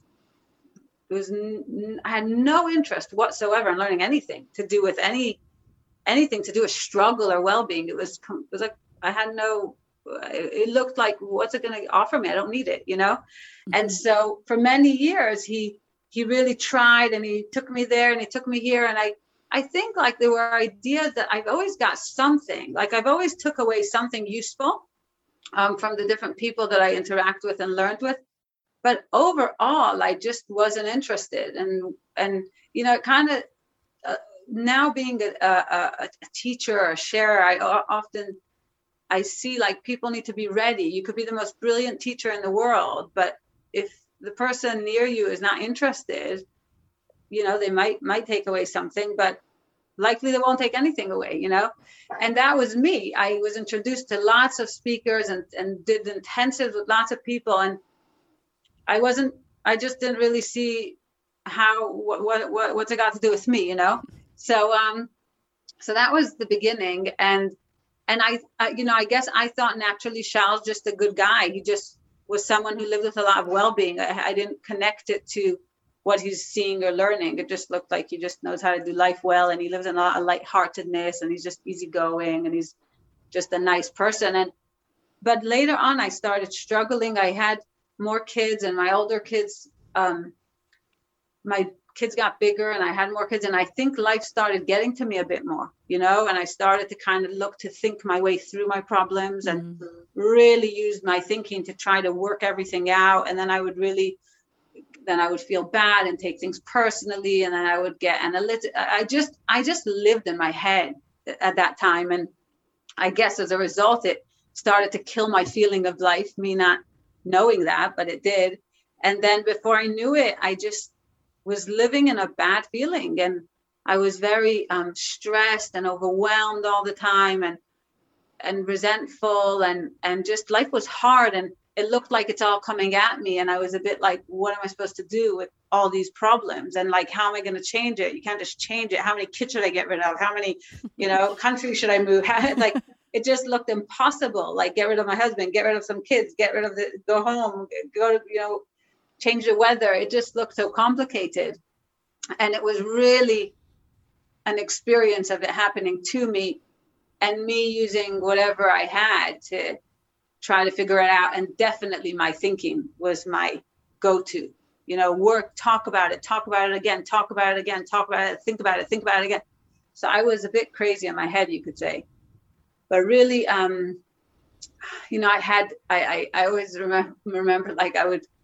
it was, I had no interest whatsoever in learning anything to do with any, anything to do with struggle or well-being. It was, it was like, I had no, it looked like, what's it going to offer me? I don't need it, you know? Mm-hmm. And so for many years, he, he really tried, and he took me there and he took me here. And I, I think like there were ideas that I've always got something, like I've always took away something useful um, from the different people that I interact with and learned with. But overall, I just wasn't interested. And, and, you know, kind of uh, now being a, a, a teacher or a sharer, I often, I see like people need to be ready. You could be the most brilliant teacher in the world, but if the person near you is not interested, you know, they might might take away something, but likely they won't take anything away, you know. And that was me. I was introduced to lots of speakers and, and did intensives with lots of people. And I wasn't, I just didn't really see how, what, what, what what's it got to do with me, you know? So, um, so that was the beginning. And, and I, I you know, I guess I thought naturally Shal's just a good guy. He just was someone who lived with a lot of well-being. I, I didn't connect it to what he's seeing or learning. It just looked like he just knows how to do life well, and he lives in a lot of lightheartedness, and he's just easygoing, and he's just a nice person. And but later on, I started struggling. I had more kids, and my older kids, um, my kids got bigger, and I had more kids, and I think life started getting to me a bit more, you know, and I started to kind of look to think my way through my problems and mm. really use my thinking to try to work everything out. And then I would really, then I would feel bad and take things personally. And then I would get analytic. I just, I just lived in my head at that time. And I guess as a result, it started to kill my feeling of life, me not knowing that, but it did. And then before I knew it, I just was living in a bad feeling, and I was very um, stressed and overwhelmed all the time, and and resentful, and and just life was hard, and it looked like it's all coming at me, and I was a bit like, what am I supposed to do with all these problems? And like, how am I going to change it? You can't just change it. How many kids should I get rid of? How many, you know, countries should I move? Like, it just looked impossible. Like, get rid of my husband, get rid of some kids, get rid of the, go home, go, you know, change the weather. It just looked so complicated. And it was really an experience of it happening to me, and me using whatever I had to try to figure it out. And definitely my thinking was my go-to, you know, work, talk about it, talk about it again, talk about it again, talk about it, think about it, think about it again. So I was a bit crazy in my head, you could say. But really, um, you know, I had, I, I, I always remember, remember like I would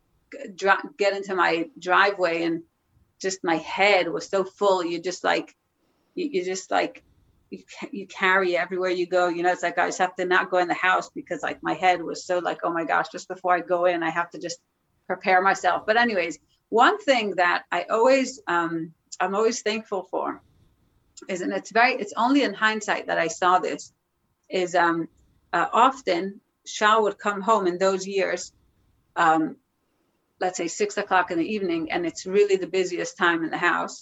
get into my driveway, and just my head was so full. You just like, you, you just like, you, you carry everywhere you go. You know, it's like I just have to not go in the house because like my head was so like, oh my gosh, just before I go in, I have to just prepare myself. But anyways, one thing that I always, um, I'm always thankful for is, and it's very, it's only in hindsight that I saw this, is um, uh, often Shal would come home in those years, um, let's say six o'clock in the evening, and it's really the busiest time in the house.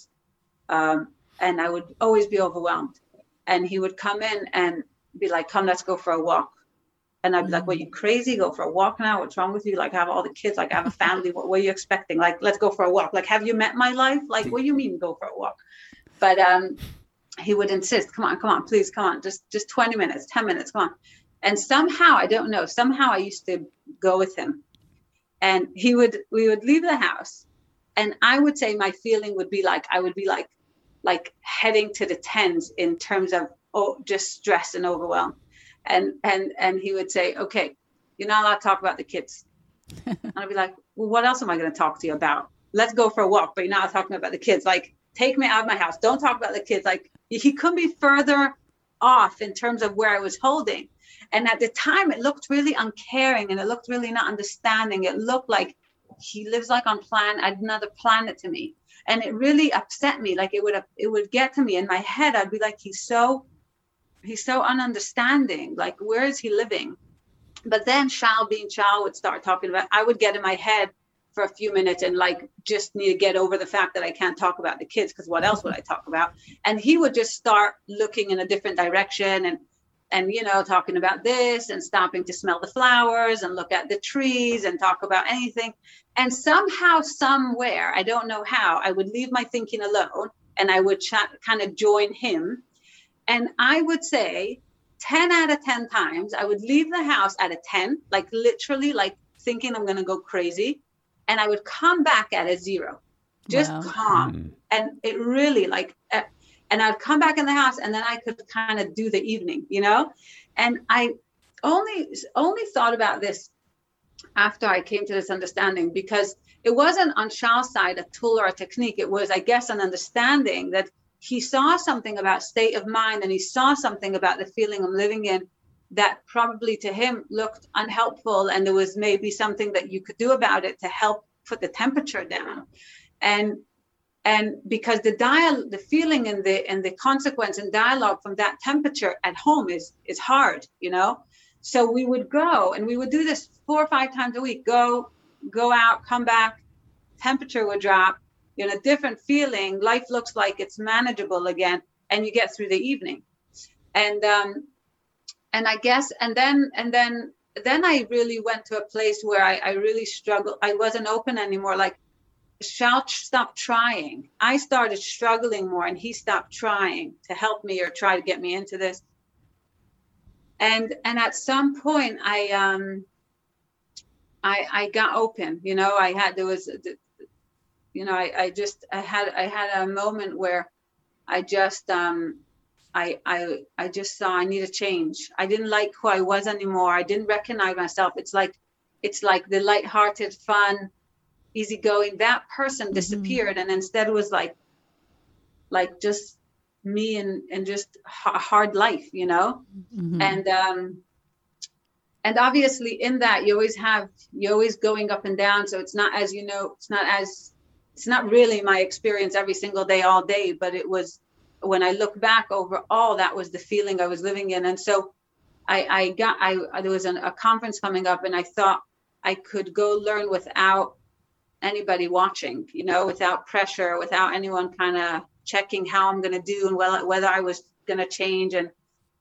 Um, and I would always be overwhelmed. And he would come in and be like, come, let's go for a walk. And I'd be like, well, you crazy? Go for a walk now? What's wrong with you? Like, I have all the kids, like I have a family. What were you expecting? Like, let's go for a walk. Like, have you met my life? Like, what do you mean go for a walk? But um, he would insist, come on, come on, please, come on. Just, just twenty minutes, ten minutes, come on. And somehow, I don't know, somehow I used to go with him. And he would, we would leave the house. And I would say my feeling would be like, I would be like, like heading to the tens in terms of oh, just stress and overwhelm. And, and, and he would say, okay, you're not allowed to talk about the kids. And I'd be like, well, what else am I going to talk to you about? Let's go for a walk, but you're not talking about the kids. Like, take me out of my house. Don't talk about the kids. Like, he couldn't be further off in terms of where I was holding. And at the time, it looked really uncaring, and it looked really not understanding. It looked like he lives like on plan another planet to me. And it really upset me. Like, it would it would get to me in my head. I'd be like, he's so he's so ununderstanding. Like, where is he living? But then Charles, being Charles, would start talking about, I would get in my head for a few minutes and like just need to get over the fact that I can't talk about the kids, because what else would I talk about? And he would just start looking in a different direction and and you know, talking about this and stopping to smell the flowers and look at the trees and talk about anything. And somehow, somewhere, I don't know how, I would leave my thinking alone and I would chat, kind of join him. And I would say ten out of ten times, I would leave the house at a ten, like literally like thinking I'm going to go crazy. And I would come back at a zero, just wow. calm. Mm. And it really like, uh, and I'd come back in the house and then I could kind of do the evening, you know? And I only, only thought about this after I came to this understanding, because it wasn't on Charles' side a tool or a technique. It was, I guess, an understanding that he saw something about state of mind, and he saw something about the feeling I'm living in that probably to him looked unhelpful, and there was maybe something that you could do about it to help put the temperature down. And and because the dial the feeling and the and the consequence and dialogue from that temperature at home is is hard, you know. So we would go and we would do this four or five times a week, go go out, come back, temperature would drop, you know, different feeling, life looks like it's manageable again, and you get through the evening. And um And I guess, and then, and then, then I really went to a place where I, I really struggled. I wasn't open anymore. Like, Charles stopped trying. I started struggling more, and he stopped trying to help me or try to get me into this. And, and at some point I, um, I, I got open, you know, I had, there was, you know, I, I just, I had, I had a moment where I just, um, I, I I just saw I need a change. I didn't like who I was anymore. I didn't recognize myself. It's like it's like the lighthearted, fun, easygoing, that person disappeared, mm-hmm. and instead it was like like just me and and just a hard life, you know. Mm-hmm. And um and obviously in that you always have you're always going up and down. So it's not, as you know, it's not as it's not really my experience every single day, all day, but it was. When I look back over all, that was the feeling I was living in. And so I, I got, I, there was an, a conference coming up, and I thought I could go learn without anybody watching, you know, without pressure, without anyone kind of checking how I'm going to do and whether, whether I was going to change. And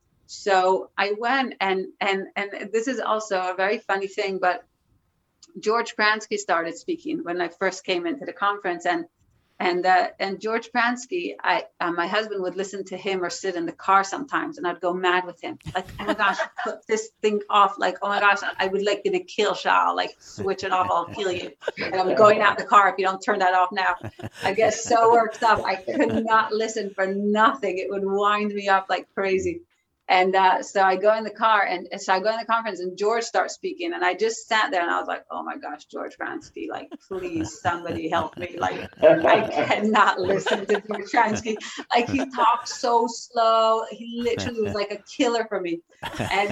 so I went, and, and, and this is also a very funny thing, but George Pransky started speaking when I first came into the conference. And And uh, and George Pransky, I uh, my husband would listen to him or sit in the car sometimes, and I'd go mad with him. Like, oh my gosh, put this thing off. Like, oh my gosh, I would like you to kill Charles. Like, switch it off, I'll kill you. And I'm going out the car if you don't turn that off now. I get so worked up. I could not listen for nothing. It would wind me up like crazy. And uh, so I go in the car, and, and so I go in the conference, and George starts speaking, and I just sat there and I was like, oh my gosh, George Pransky, like, please somebody help me. Like, I cannot listen to George Pransky. Like, he talked so slow. He literally was like a killer for me. And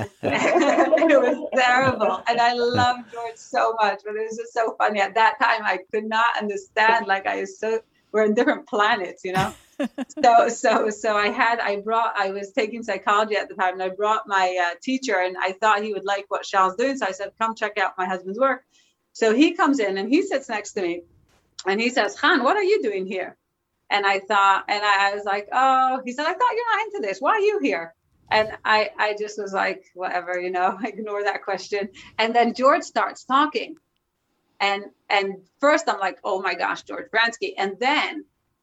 it was terrible. And I love George so much, but it was just so funny. At that time, I could not understand, like, I was so, we're in different planets, you know? so so so I had I brought I was taking psychology at the time, and I brought my uh, teacher, and I thought he would like what Charles doing, so I said, come check out my husband's work. So he comes in and he sits next to me, and he says, Han, what are you doing here? And I thought, and I, I was like, oh, he said, I thought you're not into this. Why are you here? And I I just was like, whatever, you know, ignore that question. And then George starts talking, and and first I'm like, oh my gosh, George Pransky, and then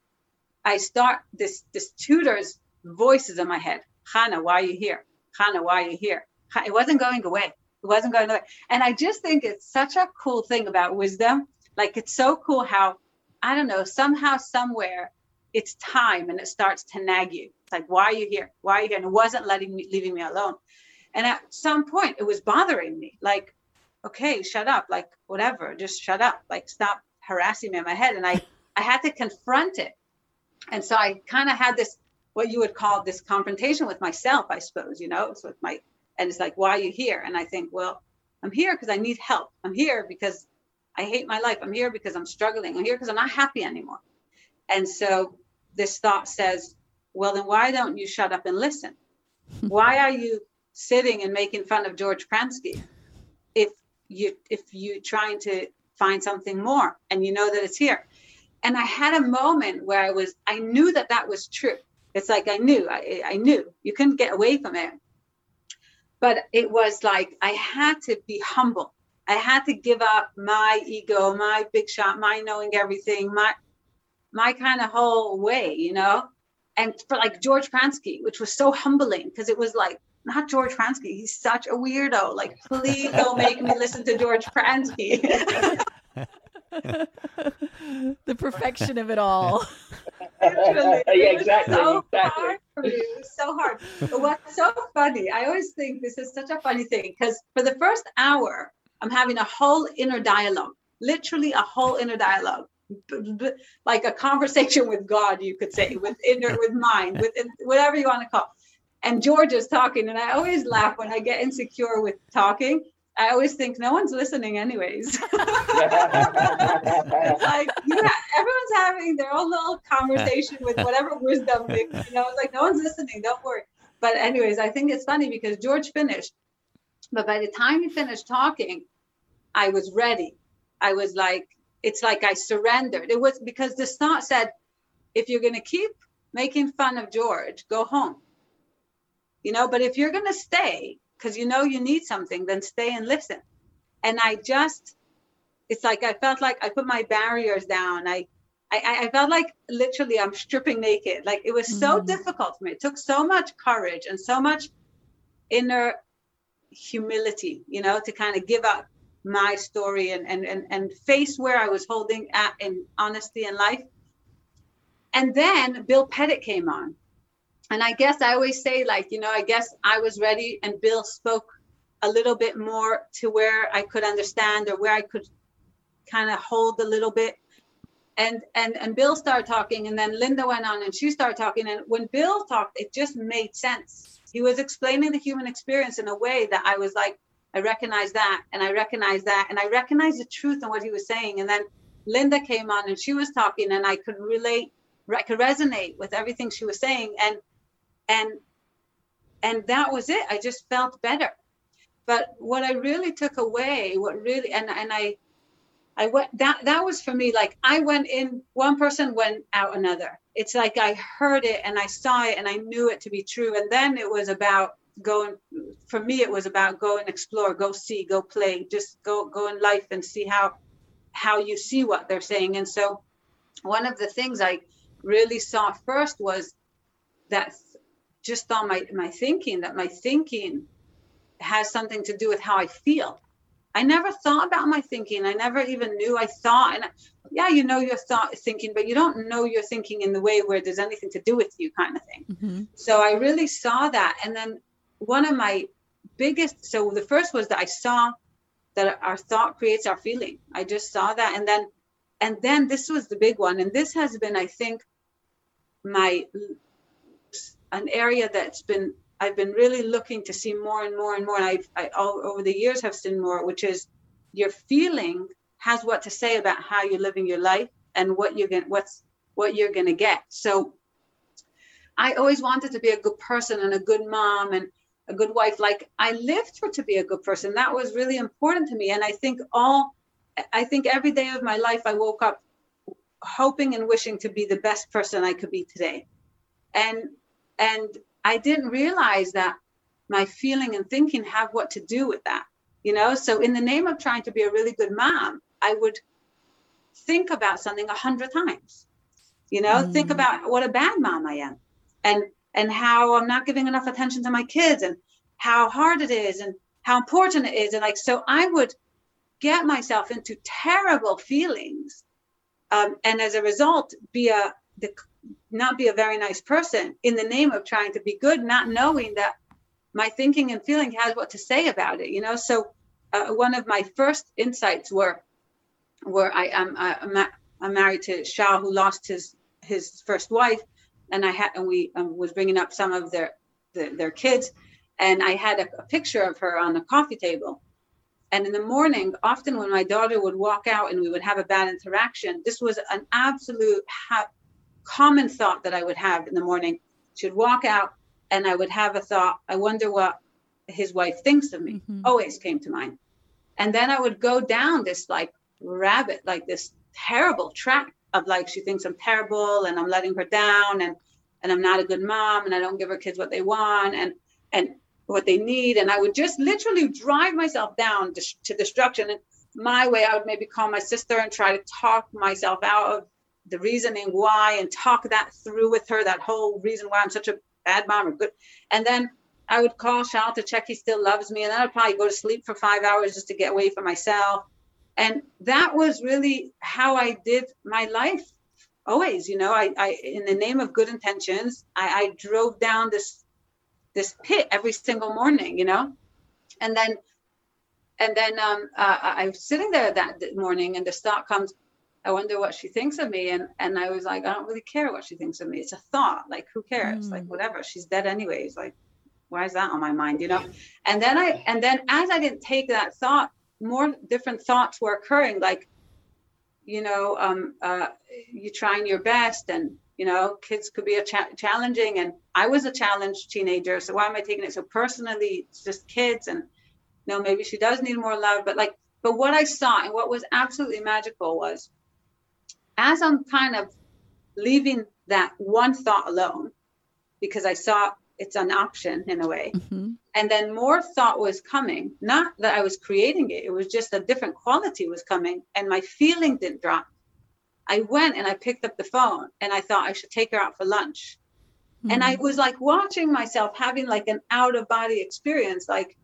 I start this, this tutor's voices in my head. Hannah, why are you here? Hannah, why are you here? It wasn't going away. It wasn't going away. And I just think it's such a cool thing about wisdom. Like, it's so cool how, I don't know, somehow, somewhere, it's time and it starts to nag you. It's like, why are you here? Why are you here? And it wasn't letting me, leaving me alone. And at some point it was bothering me. Like, okay, shut up. Like, whatever, just shut up. Like, stop harassing me in my head. And I, I had to confront it. And so I kind of had this, what you would call this confrontation with myself, I suppose, you know, it's with my, and it's like, why are you here? And I think, well, I'm here because I need help. I'm here because I hate my life. I'm here because I'm struggling. I'm here because I'm not happy anymore. And so this thought says, well, then why don't you shut up and listen? Why are you sitting and making fun of George Pransky if you if you trying to find something more and you know that it's here? And I had a moment where I was, I knew that that was true. It's like I knew, I, I knew you couldn't get away from it. But it was like I had to be humble. I had to give up my ego, my big shot, my knowing everything, my my kind of whole way, you know. And for like George Pransky, which was so humbling because it was like, not George Pransky. He's such a weirdo. Like, please don't make me listen to George Pransky. The perfection of it all. Literally, yeah, exactly. So exactly. hard for me. It was so hard. But what's so funny, I always think this is such a funny thing because for the first hour, I'm having a whole inner dialogue, literally a whole inner dialogue, b- b- like a conversation with God, you could say, with inner, with mind, with whatever you want to call. And George is talking, and I always laugh when I get insecure with talking. I always think no one's listening anyways. Like, you ha- everyone's having their own little conversation with whatever wisdom, they, you know, it's like no one's listening, don't worry. But anyways, I think it's funny because George finished, but by the time he finished talking, I was ready. I was like, it's like I surrendered. It was because this thought said, if you're going to keep making fun of George, go home. You know, but if you're going to stay, because you know you need something, then stay and listen. And I just, it's like I felt like I put my barriers down. I I, I felt like literally I'm stripping naked. Like it was so mm. difficult for me. It took so much courage and so much inner humility, you know, to kind of give up my story and and and, and face where I was holding at in honesty in life. And then Bill Pettit came on. And I guess I always say, like, you know, I guess I was ready and Bill spoke a little bit more to where I could understand or where I could kind of hold a little bit. And, and, and Bill started talking, and then Linda went on and she started talking. And when Bill talked, it just made sense. He was explaining the human experience in a way that I was like, I recognize that, and I recognize that, and I recognize the truth in what he was saying. And then Linda came on and she was talking, and I could relate, I could resonate with everything she was saying. And And and that was it. I just felt better. But what I really took away, what really, and, and I, I went, that, that was for me, like I went in, one person went out another. It's like I heard it and I saw it and I knew it to be true. And then it was about going, for me, it was about go and explore, go see, go play, just go, go in life and see how, how you see what they're saying. And so one of the things I really saw first was that just on my, my thinking, that my thinking has something to do with how I feel. I never thought about my thinking. I never even knew I thought. And yeah, you know, your thought thinking, but you don't know you're thinking in the way where there's anything to do with you kind of thing. Mm-hmm. So I really saw that. And then one of my biggest, so the first was that I saw that our thought creates our feeling. I just saw that. And then, and then this was the big one. And this has been, I think, my, an area that's been, I've been really looking to see more and more and more. And I've, I, all over the years have seen more, which is your feeling has what to say about how you're living your life and what you're going, what's, what you're going to get. So I always wanted to be a good person and a good mom and a good wife. Like I lived for to be a good person. That was really important to me. And I think all, I think every day of my life, I woke up hoping and wishing to be the best person I could be today. And, and I didn't realize that my feeling and thinking have what to do with that, you know? So in the name of trying to be a really good mom, I would think about something a hundred times, you know, mm. think about what a bad mom I am and, and how I'm not giving enough attention to my kids and how hard it is and how important it is. And like, so I would get myself into terrible feelings. Um, and as a result, be a, the, not be a very nice person in the name of trying to be good, not knowing that my thinking and feeling has what to say about it, you know? So uh, one of my first insights were, were I am I'm, I'm married to Shah, who lost his his first wife, and I had, and we um, was bringing up some of their, the, their kids, and I had a, a picture of her on the coffee table. And in the morning, often when my daughter would walk out and we would have a bad interaction, this was an absolute ha- common thought that I would have in the morning. She would walk out and I would have a thought, I wonder what his wife thinks of me. Mm-hmm. Always came to mind. And then I would go down this like rabbit, like this terrible track of like, she thinks I'm terrible and I'm letting her down and, and I'm not a good mom and I don't give her kids what they want and, and what they need. And I would just literally drive myself down to, to destruction. And my way, I would maybe call my sister and try to talk myself out of the reasoning why and talk that through with her, that whole reason why I'm such a bad mom or good. And then I would call Charles to check he still loves me. And then I'd probably go to sleep for five hours just to get away from myself. And that was really how I did my life always. You know, I, I in the name of good intentions, I, I drove down this this pit every single morning, you know, and then and then um, uh, I was sitting there that morning and the thought comes, I wonder what she thinks of me. And, and I was like, I don't really care what she thinks of me. It's a thought, like, who cares? Mm. Like, whatever, she's dead anyways. Like, why is that on my mind, you know? And then I, and then as I didn't take that thought, more different thoughts were occurring, like, you know, um, uh, you trying your best and, you know, kids could be a cha- challenging. And I was a challenged teenager. So why am I taking it so personally? It's just kids. And, you know, maybe she does need more love. But like, but what I saw and what was absolutely magical was as I'm kind of leaving that one thought alone, because I saw it's an option in a way. Mm-hmm. And then more thought was coming, not that I was creating it. It was just a different quality was coming and my feeling didn't drop. I went and I picked up the phone and I thought I should take her out for lunch. Mm-hmm. And I was like watching myself having like an out of body experience. Like,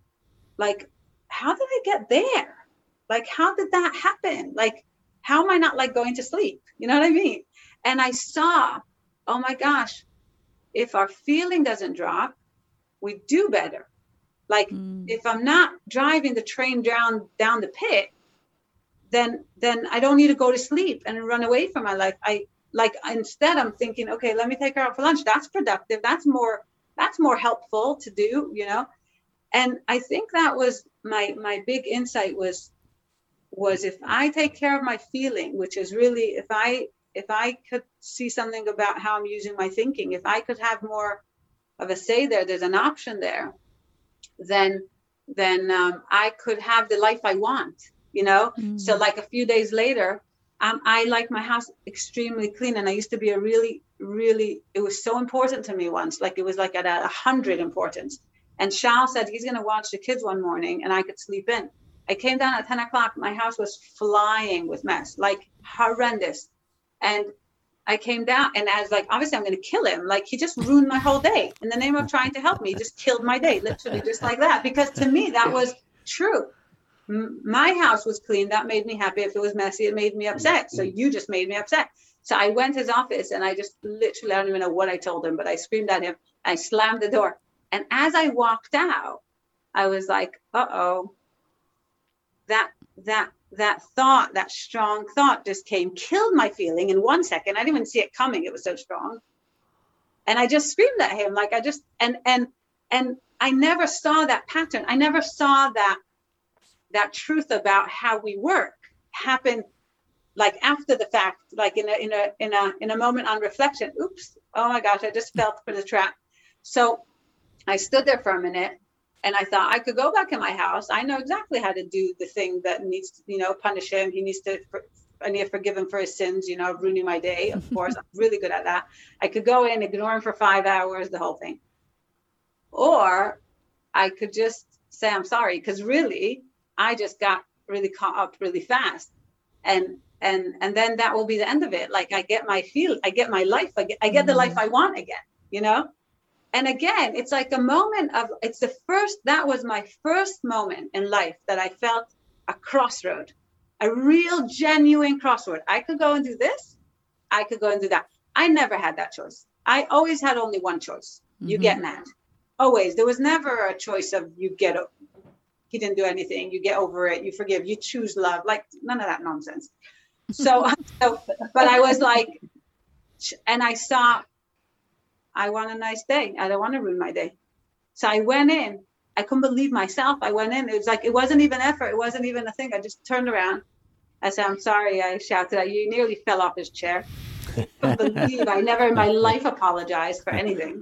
like, how did I get there? Like, how did that happen? Like, how am I not like going to sleep? You know what I mean? And I saw, oh my gosh, if our feeling doesn't drop, we do better. Like mm. if I'm not driving the train down down the pit, then then I don't need to go to sleep and run away from my life. I like instead I'm thinking, okay, let me take her out for lunch. That's productive. That's more that's more helpful to do, you know. And I think that was my my big insight was was if I take care of my feeling, which is really if I if I could see something about how I'm using my thinking, if I could have more of a say there, there's an option there, then then um, I could have the life I want, you know? Mm. So like a few days later, um, I like my house extremely clean. And I used to be a really, really, it was so important to me once, like it was like at a hundred importance. And Charles said he's going to watch the kids one morning and I could sleep in. I came down at ten o'clock. My house was flying with mess, like horrendous. And I came down and I was like, obviously I'm going to kill him. Like he just ruined my whole day in the name of trying to help me. He just killed my day, literally just like that. Because to me, that was true. M- my house was clean. That made me happy. If it was messy, it made me upset. So you just made me upset. So I went to his office and I just literally, I don't even know what I told him, but I screamed at him. I slammed the door. And as I walked out, I was like, uh-oh, that, that, that thought, that strong thought just came, killed my feeling in one second. I didn't even see it coming. It was so strong. And I just screamed at him. Like I just, and, and, and I never saw that pattern. I never saw that, that truth about how we work happen like after the fact, like in a, in a, in a, in a moment on reflection. Oops. Oh my gosh. I just felt for the trap. So I stood there for a minute. And I thought I could go back in my house. I know exactly how to do the thing that needs to, you know, punish him. He needs to, I need to forgive him for his sins, you know, ruining my day. Of course, I'm really good at that. I could go in, ignore him for five hours, the whole thing. Or I could just say, I'm sorry. Because really, I just got really caught up really fast. And, and, and then that will be the end of it. Like I get my feel, I get my life. I get, I get the life I want again, you know? And again, it's like a moment of, it's the first, that was my first moment in life that I felt a crossroad, a real genuine crossroad. I could go and do this. I could go and do that. I never had that choice. I always had only one choice. You mm-hmm. get mad. Always. There was never a choice of you get, he didn't do anything. You get over it. You forgive, you choose love, like none of that nonsense. So, so but I was like, and I saw, I want a nice day. I don't want to ruin my day. So I went in. I couldn't believe myself. I went in. It was like, it wasn't even effort. It wasn't even a thing. I just turned around. I said, I'm sorry. I shouted at you. You nearly fell off his chair. I couldn't believe I never in my life apologized for anything.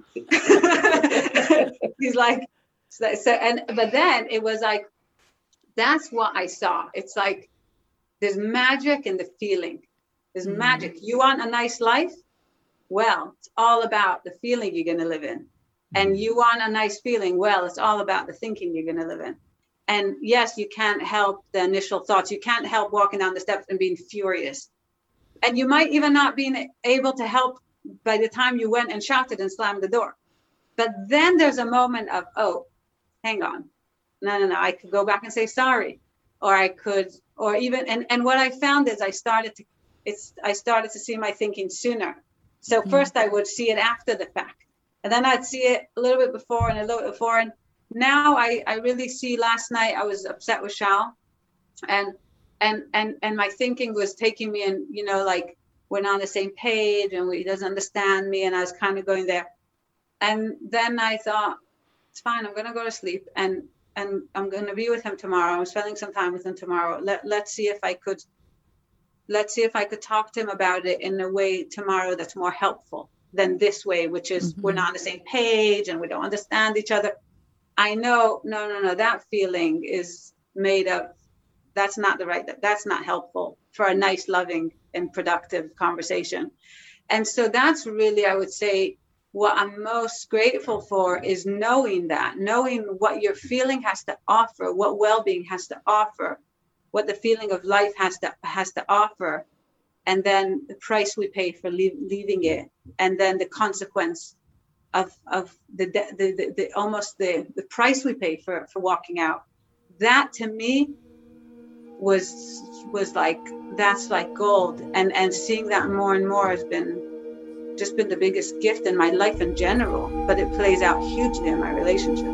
He's like, so, so, and, but then it was like, that's what I saw. It's like, there's magic in the feeling. There's mm. magic. You want a nice life? Well, it's all about the feeling you're going to live in. And you want a nice feeling? Well, it's all about the thinking you're going to live in. And yes, you can't help the initial thoughts. You can't help walking down the steps and being furious. And you might even not be able to help by the time you went and shouted and slammed the door. But then there's a moment of, oh, hang on. No, no, no. I could go back and say sorry. Or I could, or even, and, and what I found is I started to, it's, I started to see my thinking sooner. So mm-hmm. first I would see it after the fact. And then I'd see it a little bit before and a little bit before. And now I, I really see, last night I was upset with Shal, and and and and my thinking was taking me in, you know, like we're not on the same page and he doesn't understand me. And I was kind of going there. And then I thought, it's fine, I'm going to go to sleep and and I'm going to be with him tomorrow. I'm spending some time with him tomorrow. Let, let's see if I could, let's see if I could talk to him about it in a way tomorrow that's more helpful than this way, which is mm-hmm. we're not on the same page and we don't understand each other. I know, no, no, no, that feeling is made of, that's not the right, that's not helpful for a nice, loving and productive conversation. And so that's really, I would say, what I'm most grateful for is knowing that, knowing what your feeling has to offer, what well-being has to offer, what the feeling of life has to has to offer, and then the price we pay for leave, leaving it, and then the consequence of of the the, the, the almost the, the price we pay for, for walking out. That to me was was like, that's like gold. And and seeing that more and more has been just been the biggest gift in my life in general, but it plays out hugely in my relationship.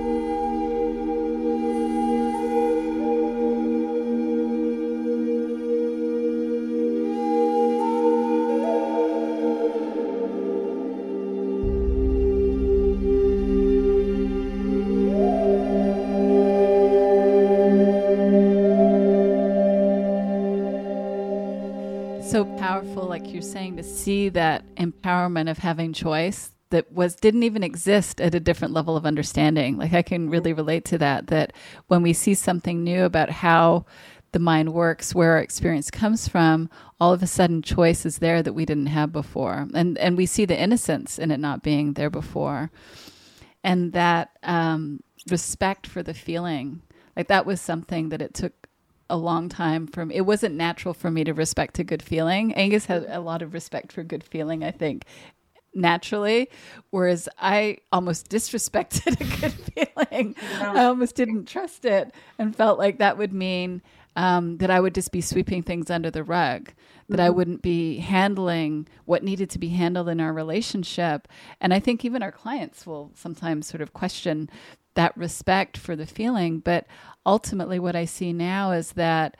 So powerful, like you're saying, to see that empowerment of having choice that was didn't even exist at a different level of understanding. Like I can really relate to that, that when we see something new about how the mind works, where our experience comes from, all of a sudden choice is there that we didn't have before. And and we see the innocence in it not being there before. And that um, respect for the feeling, like that was something that it took a long time from, it wasn't natural for me to respect a good feeling. Angus had a lot of respect for good feeling, I think, naturally, whereas I almost disrespected a good feeling. Yeah. I almost didn't trust it and felt like that would mean um, that I would just be sweeping things under the rug, that mm-hmm. I wouldn't be handling what needed to be handled in our relationship. And I think even our clients will sometimes sort of question that respect for the feeling. But ultimately what I see now is that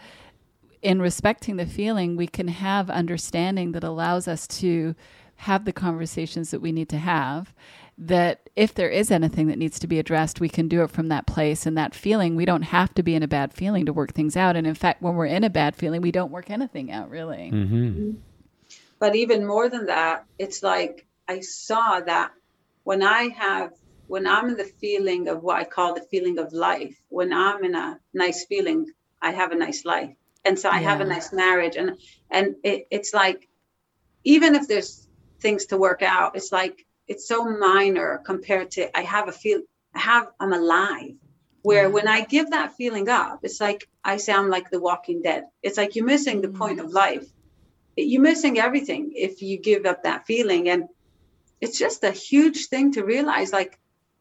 in respecting the feeling, we can have understanding that allows us to have the conversations that we need to have, that if there is anything that needs to be addressed, we can do it from that place and that feeling. We don't have to be in a bad feeling to work things out. And in fact, when we're in a bad feeling, we don't work anything out, really. Mm-hmm. But even more than that, it's like I saw that when I have When I'm in the feeling of what I call the feeling of life, when I'm in a nice feeling, I have a nice life. And so I yeah. have a nice marriage. And and it, it's like, even if there's things to work out, it's like, it's so minor compared to, I have a feel, I have, I'm alive. Where yeah. when I give that feeling up, it's like, I sound like the Walking Dead. It's like you're missing the mm. point of life. You're missing everything if you give up that feeling. And it's just a huge thing to realize, like,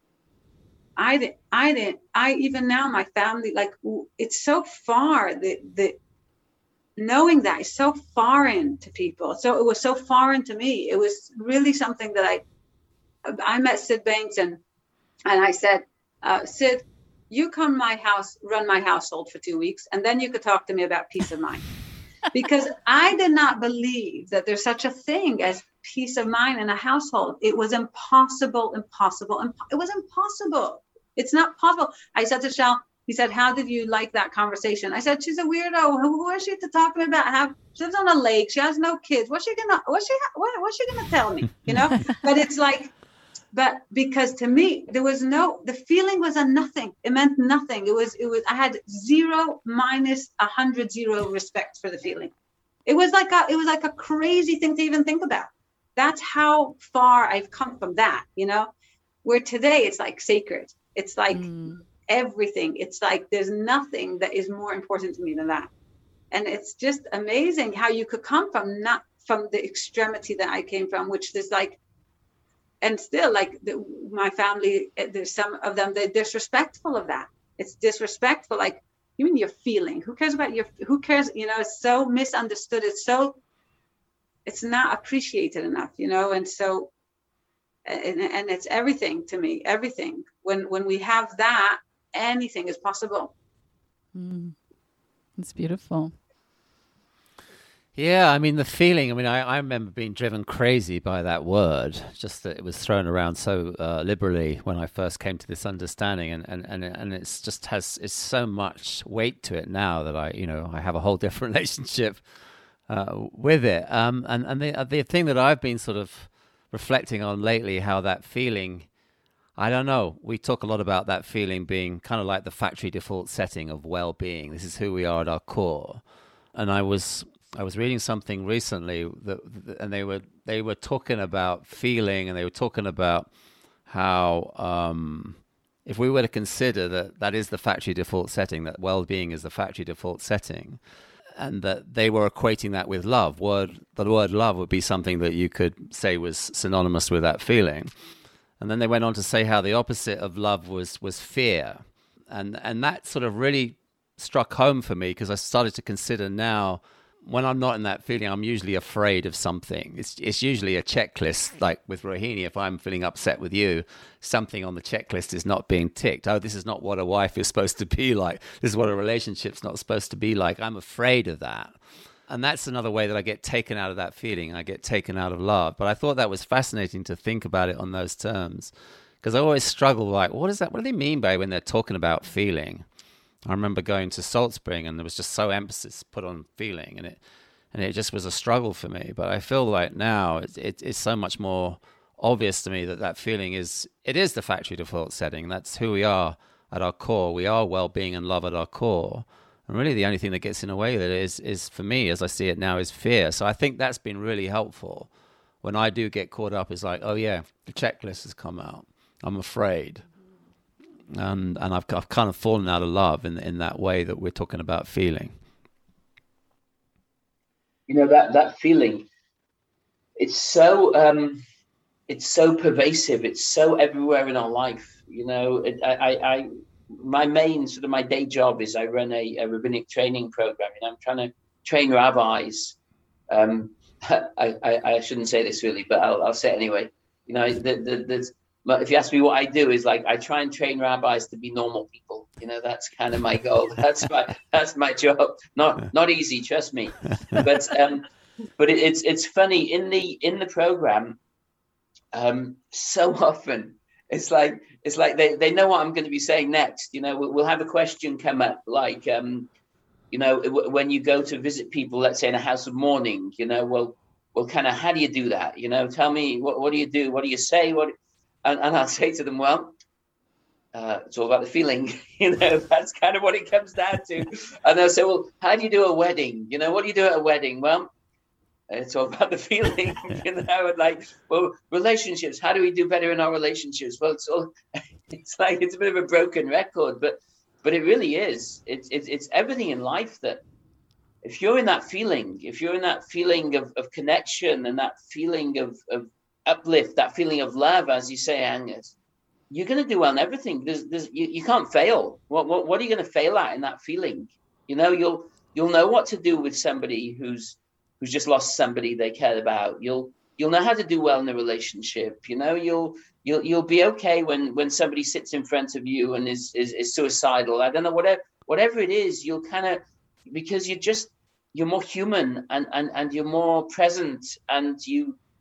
I didn't, I didn't, I, even now, my family, like, it's so far, the, the, knowing that is so foreign to people. So it was so foreign to me. It was really something that I, I met Sid Banks and, and I said, uh, Sid, you come to my house, run my household for two weeks, and then you could talk to me about peace of mind. Because I did not believe that there's such a thing as peace of mind in a household. It was impossible, impossible. Imp- it was impossible. It's not possible. I said to Shal, he said, how did you like that conversation? I said, she's a weirdo. Who, who is she to talk to me about? Have, she lives on a lake. She has no kids. What's she gonna, what's she, what, what's she gonna tell me? You know, but it's like, but because to me, there was no, the feeling was a nothing. It meant nothing. It was, it was, I had zero minus a hundred, zero respect for the feeling. It was like a, it was like a crazy thing to even think about. That's how far I've come from that, you know, where today it's like sacred. It's like mm. everything. It's like, there's nothing that is more important to me than that. And it's just amazing how you could come from not from the extremity that I came from, which is like, and still like the, my family, there's some of them, they're disrespectful of that. It's disrespectful. Like, you mean your feeling? Who cares about your, who cares? You know, it's so misunderstood. It's so, it's not appreciated enough, you know? And so, and, and it's everything to me, everything. When, when we have that, anything is possible. Mm. It's beautiful. Yeah, I mean, the feeling, I mean, I, I remember being driven crazy by that word, just that it was thrown around so uh, liberally when I first came to this understanding. And, and, and, and it's just has, it's so much weight to it now that I, you know, I have a whole different relationship uh, with it. Um, and and the, the thing that I've been sort of reflecting on lately, how that feeling, I don't know, we talk a lot about that feeling being kind of like the factory default setting of well-being. This is who we are at our core. And I was... I was reading something recently that, and they were they were talking about feeling, and they were talking about how um, if we were to consider that that is the factory default setting, that well-being is the factory default setting, and that they were equating that with love. Word the word love would be something that you could say was synonymous with that feeling, and then they went on to say how the opposite of love was was fear, and and that sort of really struck home for me, because I started to consider now, when I'm not in that feeling, I'm usually afraid of something. It's it's usually a checklist, like with Rohini. If I'm feeling upset with you, something on the checklist is not being ticked. Oh, this is not what a wife is supposed to be like. This is what a relationship's not supposed to be like. I'm afraid of that. And that's another way that I get taken out of that feeling. I get taken out of love. But I thought that was fascinating to think about it on those terms, because I always struggle, like, what is that? What do they mean by when they're talking about feeling? I remember going to Salt Spring, and there was just so emphasis put on feeling, and it and it just was a struggle for me. But I feel like now it, it, it's so much more obvious to me that that feeling is, it is the factory default setting. That's who we are at our core. We are well-being and love at our core. And really the only thing that gets in the way of it is, is for me, as I see it now, is fear. So I think that's been really helpful. When I do get caught up, it's like, oh yeah, the checklist has come out. I'm afraid. And and I've I've kind of fallen out of love in in that way that we're talking about feeling. You know, that that feeling, it's so um, it's so pervasive. It's so everywhere in our life. You know, it, I, I I my main sort of my day job is I run a, a rabbinic training program. You know, I'm trying to train rabbis. Um, I, I I shouldn't say this really, but I'll I'll say it anyway. You know, the, the, there's. But if you ask me what I do, is like I try and train rabbis to be normal people. You know, that's kind of my goal. That's my that's my job. Not not easy, trust me. But um, but it, it's it's funny in the in the program. Um, so often it's like it's like they, they know what I'm going to be saying next. You know, we'll, we'll have a question come up like, um, you know, w- when you go to visit people, let's say in a house of mourning. You know, well well, kind of how do you do that? You know, tell me what what do you do? What do you say? What And, and I'll say to them, well, uh, it's all about the feeling, you know, that's kind of what it comes down to. And they'll say, well, how do you do a wedding? You know, what do you do at a wedding? Well, it's all about the feeling, you know, and like, well, relationships, how do we do better in our relationships? Well, it's all, it's like, it's a bit of a broken record, but, but it really is. It's, it's, it's everything in life that if you're in that feeling, if you're in that feeling of, of connection and that feeling of, of, uplift, that feeling of love, as you say, Angus, you're going to do well in everything. There's, there's, you, you can't fail. What, what, what are you going to fail at in that feeling? You know, you'll, you'll know what to do with somebody who's, who's just lost somebody they cared about. You'll, you'll know how to do well in a relationship. You know, you'll, you'll, you'll be okay when, when somebody sits in front of you and is, is, is suicidal. I don't know, whatever, whatever it is, you'll kind of, because you're just, you're more human and, and, and you're more present and you,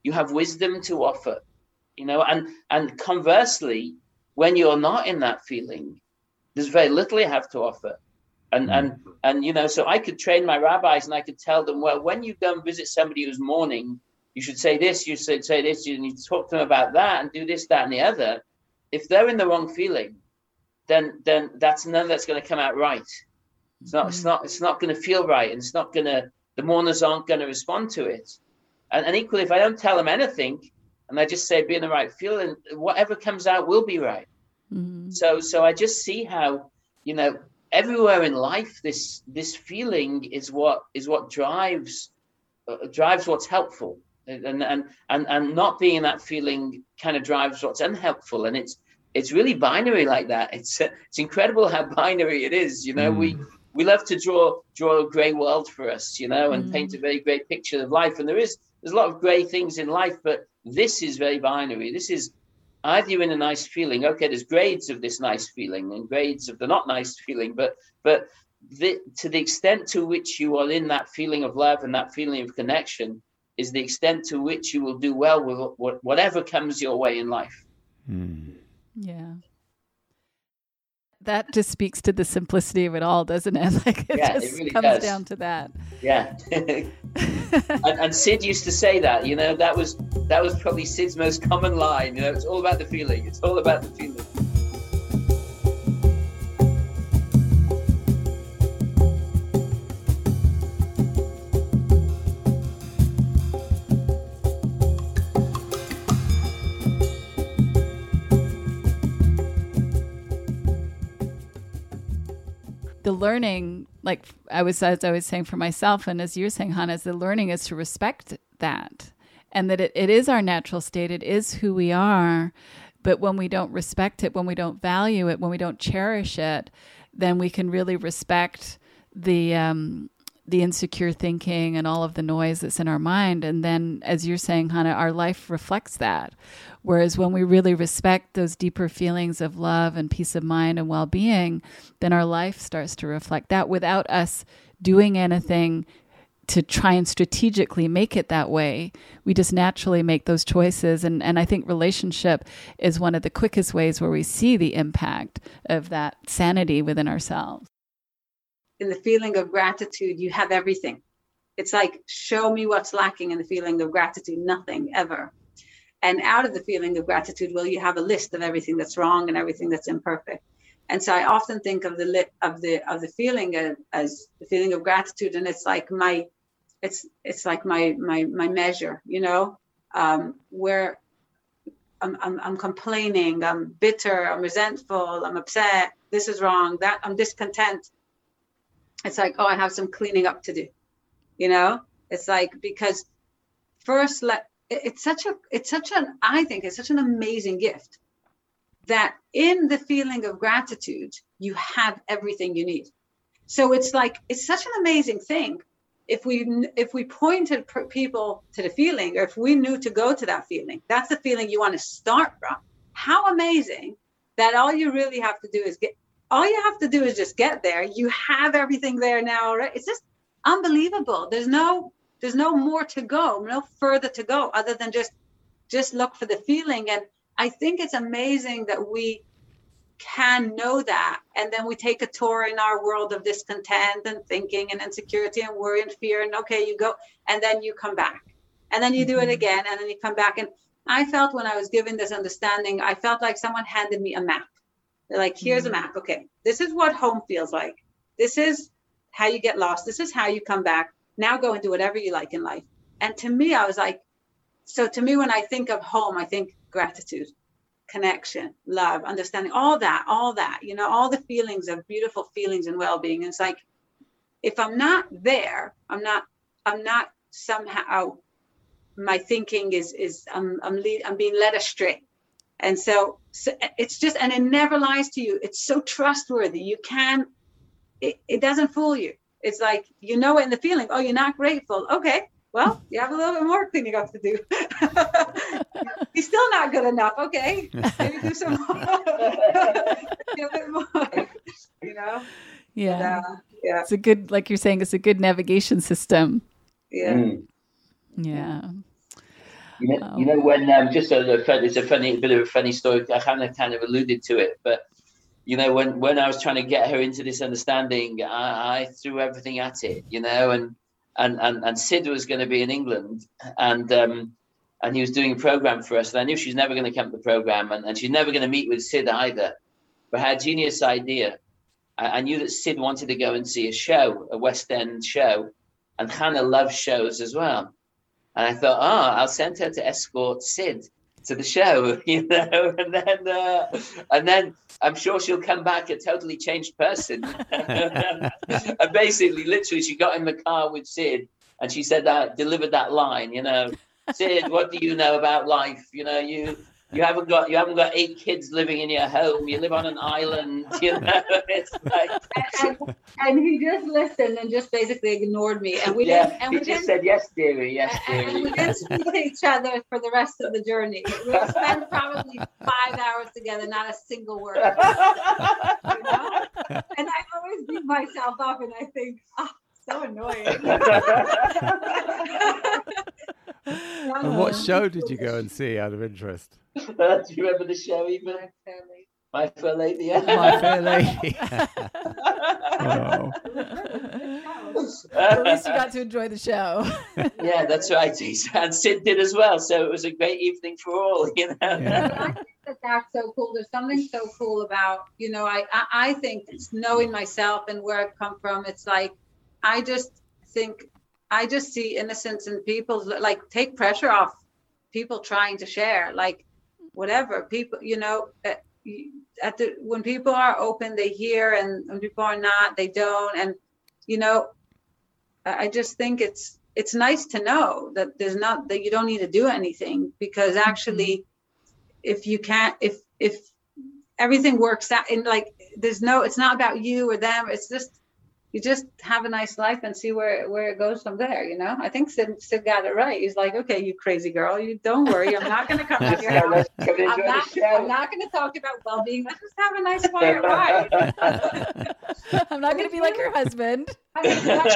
you have wisdom to offer, you know, and, and conversely, when you're not in that feeling, there's very little you have to offer. And, mm. and, and, you know, so I could train my rabbis and I could tell them, well, when you go and visit somebody who's mourning, you should say this, you should say this, you need to talk to them about that and do this, that, and the other. If they're in the wrong feeling, then, then that's none that's going to come out right. It's not, mm. it's not, it's not going to feel right. And it's not going to, the mourners aren't going to respond to it. And, and equally, if I don't tell them anything and I just say, be in the right feeling, whatever comes out will be right. Mm. So, so I just see how, you know, everywhere in life, this this feeling is what is what drives uh, drives what's helpful, and and and and not being that feeling kind of drives what's unhelpful, and it's it's really binary like that. It's uh, it's incredible how binary it is. You know, mm. we we love to draw draw a grey world for us, you know, and mm. paint a very great picture of life, and there is there's a lot of grey things in life, but this is very binary. This is either you're in a nice feeling, okay, there's grades of this nice feeling and grades of the not nice feeling, but but the, to the extent to which you are in that feeling of love and that feeling of connection is the extent to which you will do well with what, whatever comes your way in life. Mm. Yeah. That just speaks to the simplicity of it all, doesn't it? Like it yeah, just it really comes does. down to that. Yeah. and, and Sid used to say that, you know, that was that was probably Sid's most common line. You know, it's all about the feeling. It's all about the feeling. The learning, like I was, as I was saying for myself, and as you were saying, Hannah, is the learning is to respect that, and that it, it is our natural state. It is who we are. But when we don't respect it, when we don't value it, when we don't cherish it, then we can really respect the um, the insecure thinking and all of the noise that's in our mind. And then, as you're saying, Hannah, our life reflects that. Whereas when we really respect those deeper feelings of love and peace of mind and well-being, then our life starts to reflect that without us doing anything to try and strategically make it that way. We just naturally make those choices. And, and I think relationship is one of the quickest ways where we see the impact of that sanity within ourselves. In the feeling of gratitude, you have everything. It's like, show me what's lacking in the feeling of gratitude, nothing ever. And out of the feeling of gratitude, well, you have a list of everything that's wrong and everything that's imperfect. And so I often think of the lit of the of the feeling as, as the feeling of gratitude, and it's like my, it's it's like my my my measure, you know, um, where I'm, I'm I'm complaining, I'm bitter, I'm resentful, I'm upset. This is wrong. That I'm discontent. It's like, oh, I have some cleaning up to do, you know. It's like, because first let. It's such a, it's such an, I think it's such an amazing gift that in the feeling of gratitude, you have everything you need. So it's like, it's such an amazing thing. If we, if we pointed people to the feeling, or if we knew to go to that feeling, that's the feeling you want to start from. How amazing that all you really have to do is get, all you have to do is just get there. You have everything there now, right? It's just unbelievable. There's no, There's no more to go, no further to go other than just, just look for the feeling. And I think it's amazing that we can know that. And then we take a tour in our world of discontent and thinking and insecurity and worry and fear. And okay, you go, and then you come back, and then you do it again, and then you come back. And I felt when I was given this understanding, I felt like someone handed me a map. They're like, here's mm-hmm. a map. Okay, this is what home feels like. This is how you get lost. This is how you come back. Now go and do whatever you like in life. And to me, I was like, so to me, when I think of home, I think gratitude, connection, love, understanding, all that, all that, you know, all the feelings of beautiful feelings and well-being. And it's like, if I'm not there, I'm not, I'm not somehow, my thinking is, is I'm, I'm, lead, I'm being led astray. And so, so it's just, and it never lies to you. It's so trustworthy. You can, it, it doesn't fool you. It's like, you know it in the feeling, oh, you're not grateful. Okay, well, you have a little bit more cleaning up to do. You're still not good enough. Okay, maybe do some more. Do a bit more, you know? Yeah. But, uh, yeah. It's a good, like you're saying, it's a good navigation system. Yeah. Mm. Yeah. You know, Wow. you know when um, just a, a fun- it's a funny bit of a funny story. I kind of kind of alluded to it, but you know when when I was trying to get her into this understanding, I, I threw everything at it. You know, and and and, and Sid was going to be in England, and um, and he was doing a program for us, and I knew she's never going to come to the program, and, and she's never going to meet with Sid either. But I had a genius idea. I, I knew that Sid wanted to go and see a show, a West End show, and Hannah loves shows as well. And I thought, oh, I'll send her to escort Sid to the show, you know, and then uh, and then I'm sure she'll come back a totally changed person. And basically, literally, she got in the car with Sid, and she said that, delivered that line, you know, Sid, what do you know about life? You know, you you haven't got you haven't got eight kids living in your home. You live on an island, you know. It's like, and, and he just listened and just basically ignored me. And we yeah, didn't. And he we just didn't. said yes, dearie, yes, And we dearie. didn't speak to each other for the rest of the journey. We spent probably five hours together, not a single word. You know? And I always beat myself up, and I think, oh, so annoying. And what show did you go and see out of interest? Do you remember the show even? My Fair Lady. Yeah. My Fair Lady. Oh. At least you got to enjoy the show. Yeah, that's right. And Sid did as well. So it was a great evening for all, you know. Yeah. I think that that's so cool. There's something so cool about, you know, I, I, I think it's knowing myself and where I've come from. It's like, I just think, I just see innocence in people, like take pressure off people trying to share, like whatever people, you know, at, at the, when people are open, they hear, and when people are not, they don't. And, you know, I just think it's, it's nice to know that there's not, that you don't need to do anything, because actually if you can't, if, if everything works out in like, there's no, it's not about you or them. It's just, you just have a nice life and see where, where it goes from there. You know, I think Sid, Sid got it right. He's like, okay, you crazy girl, you don't worry. I'm not going to come to your Yeah, house. let's come and I'm enjoy not, the show. I'm not going to talk about well-being. Let's just have a nice quiet ride. I'm not going to be like your husband. I, mean, that's,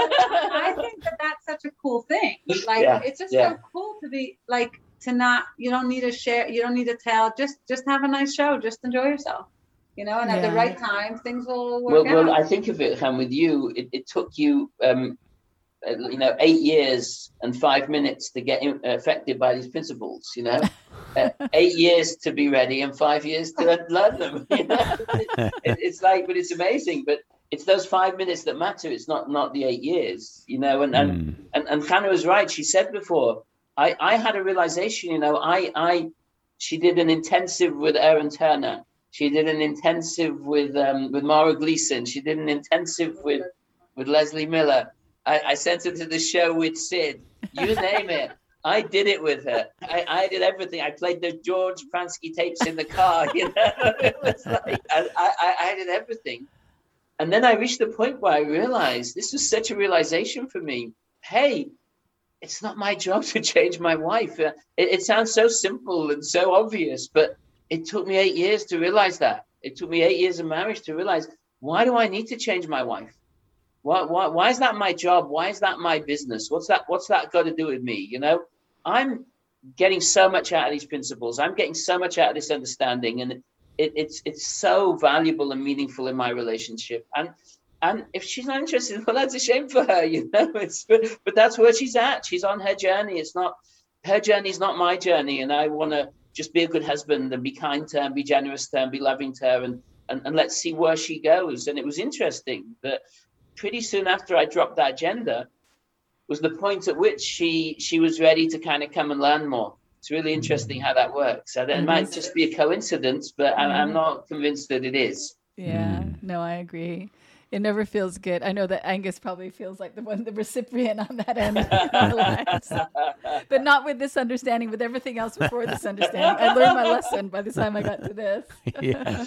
I think that that's such a cool thing. Like, Yeah, it's just yeah. so cool to be like, to not, you don't need to share, you don't need to tell, just, just have a nice show, just enjoy yourself, you know, and at Yeah. the right time, things will Well, work out. well, I think of it, Han, with you, it, it took you, um, uh, you know, eight years and five minutes to get in, affected by these principles, you know, uh, eight years to be ready and five years to learn them. You know? it, it's like, but it's amazing. But it's those five minutes that matter. It's not not the eight years, you know. And and Mm. and, and Hannah was right. She said before, I, I had a realization, you know, I I she did an intensive with Aaron Turner. She did an intensive with um, with Mara Gleason. She did an intensive with with Leslie Miller. I, I sent her to the show with Sid. You name it. I did it with her. I, I did everything. I played the George Pransky tapes in the car. You know, it was like I, I, I did everything. And then I reached the point where I realized this was such a realization for me. Hey, it's not my job to change my wife. Uh, it, it sounds so simple and so obvious, but it took me eight years to realize that. It took me eight years of marriage to realize, why do I need to change my wife? Why, why, why is that my job? Why is that my business? What's that, what's that got to do with me? You know, I'm getting so much out of these principles. I'm getting so much out of this understanding. And it, it's, it's so valuable and meaningful in my relationship. And, and if she's not interested, well, that's a shame for her, you know, it's, but, but that's where she's at. She's on her journey. It's not, her journey is not my journey. And I want to just be a good husband and be kind to her and be generous to her and be loving to her. And, and, and let's see where she goes. And it was interesting that pretty soon after I dropped that agenda was the point at which she she was ready to kind of come and learn more. It's really interesting how that works. And it It might is. just be a coincidence, but I'm, I'm not convinced that it is. Yeah, Mm. no, I agree. It never feels good. I know that Angus probably feels like the one, the recipient on that end of our lives. But not with this understanding, with everything else before this understanding. I learned my lesson by the time I got to this. Yeah.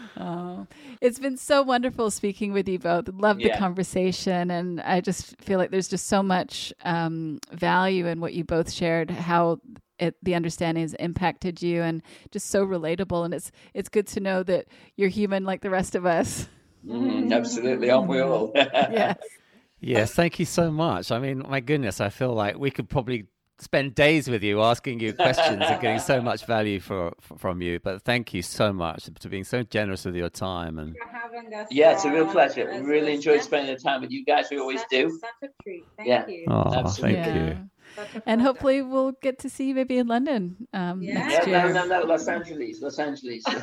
Oh, it's been so wonderful speaking with you both. Love the Yeah. conversation. And I just feel like there's just so much um, value in what you both shared, how it, the understanding has impacted you, and just so relatable. And it's, it's good to know that you're human like the rest of us. Mm, absolutely, aren't we all? Yes. Yes, thank you so much. I mean, my goodness, I feel like we could probably spend days with you asking you questions and getting so much value for, for, from you. But thank you so much for being so generous with your time. And for having us. Yeah, it's a real uh, pleasure. as Really a enjoyed guest. spending the time with you guys. We always Such- do. Such a treat. Thank Yeah. you. oh, Absolutely. thank you. Such a And pleasure. hopefully we'll get to see you maybe in London um, Yeah. next Yeah, year. no, no, no, Los Angeles, Los Angeles. Oh,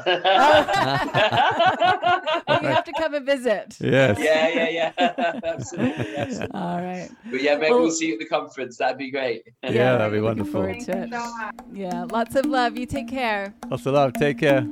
you have to come and visit. Yes. Yeah, yeah, yeah. absolutely, absolutely. All right. But yeah, maybe Well- we'll see you at the conference. That'd be great. Yeah, that'd be looking wonderful. forward to Thank it. you so much. Yeah, lots of love. You take care. Lots of love. Take care.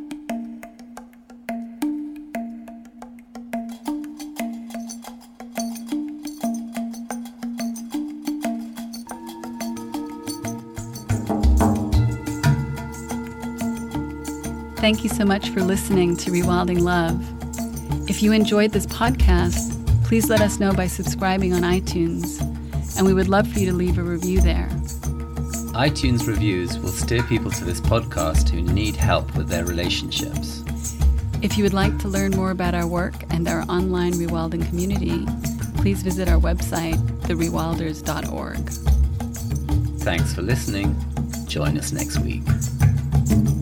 Thank you so much for listening to Rewilding Love. If you enjoyed this podcast, please let us know by subscribing on iTunes, and we would love for you to leave a review there. iTunes reviews will steer people to this podcast who need help with their relationships. If you would like to learn more about our work and our online rewilding community, please visit our website, the rewilders dot org. Thanks for listening. Join us next week.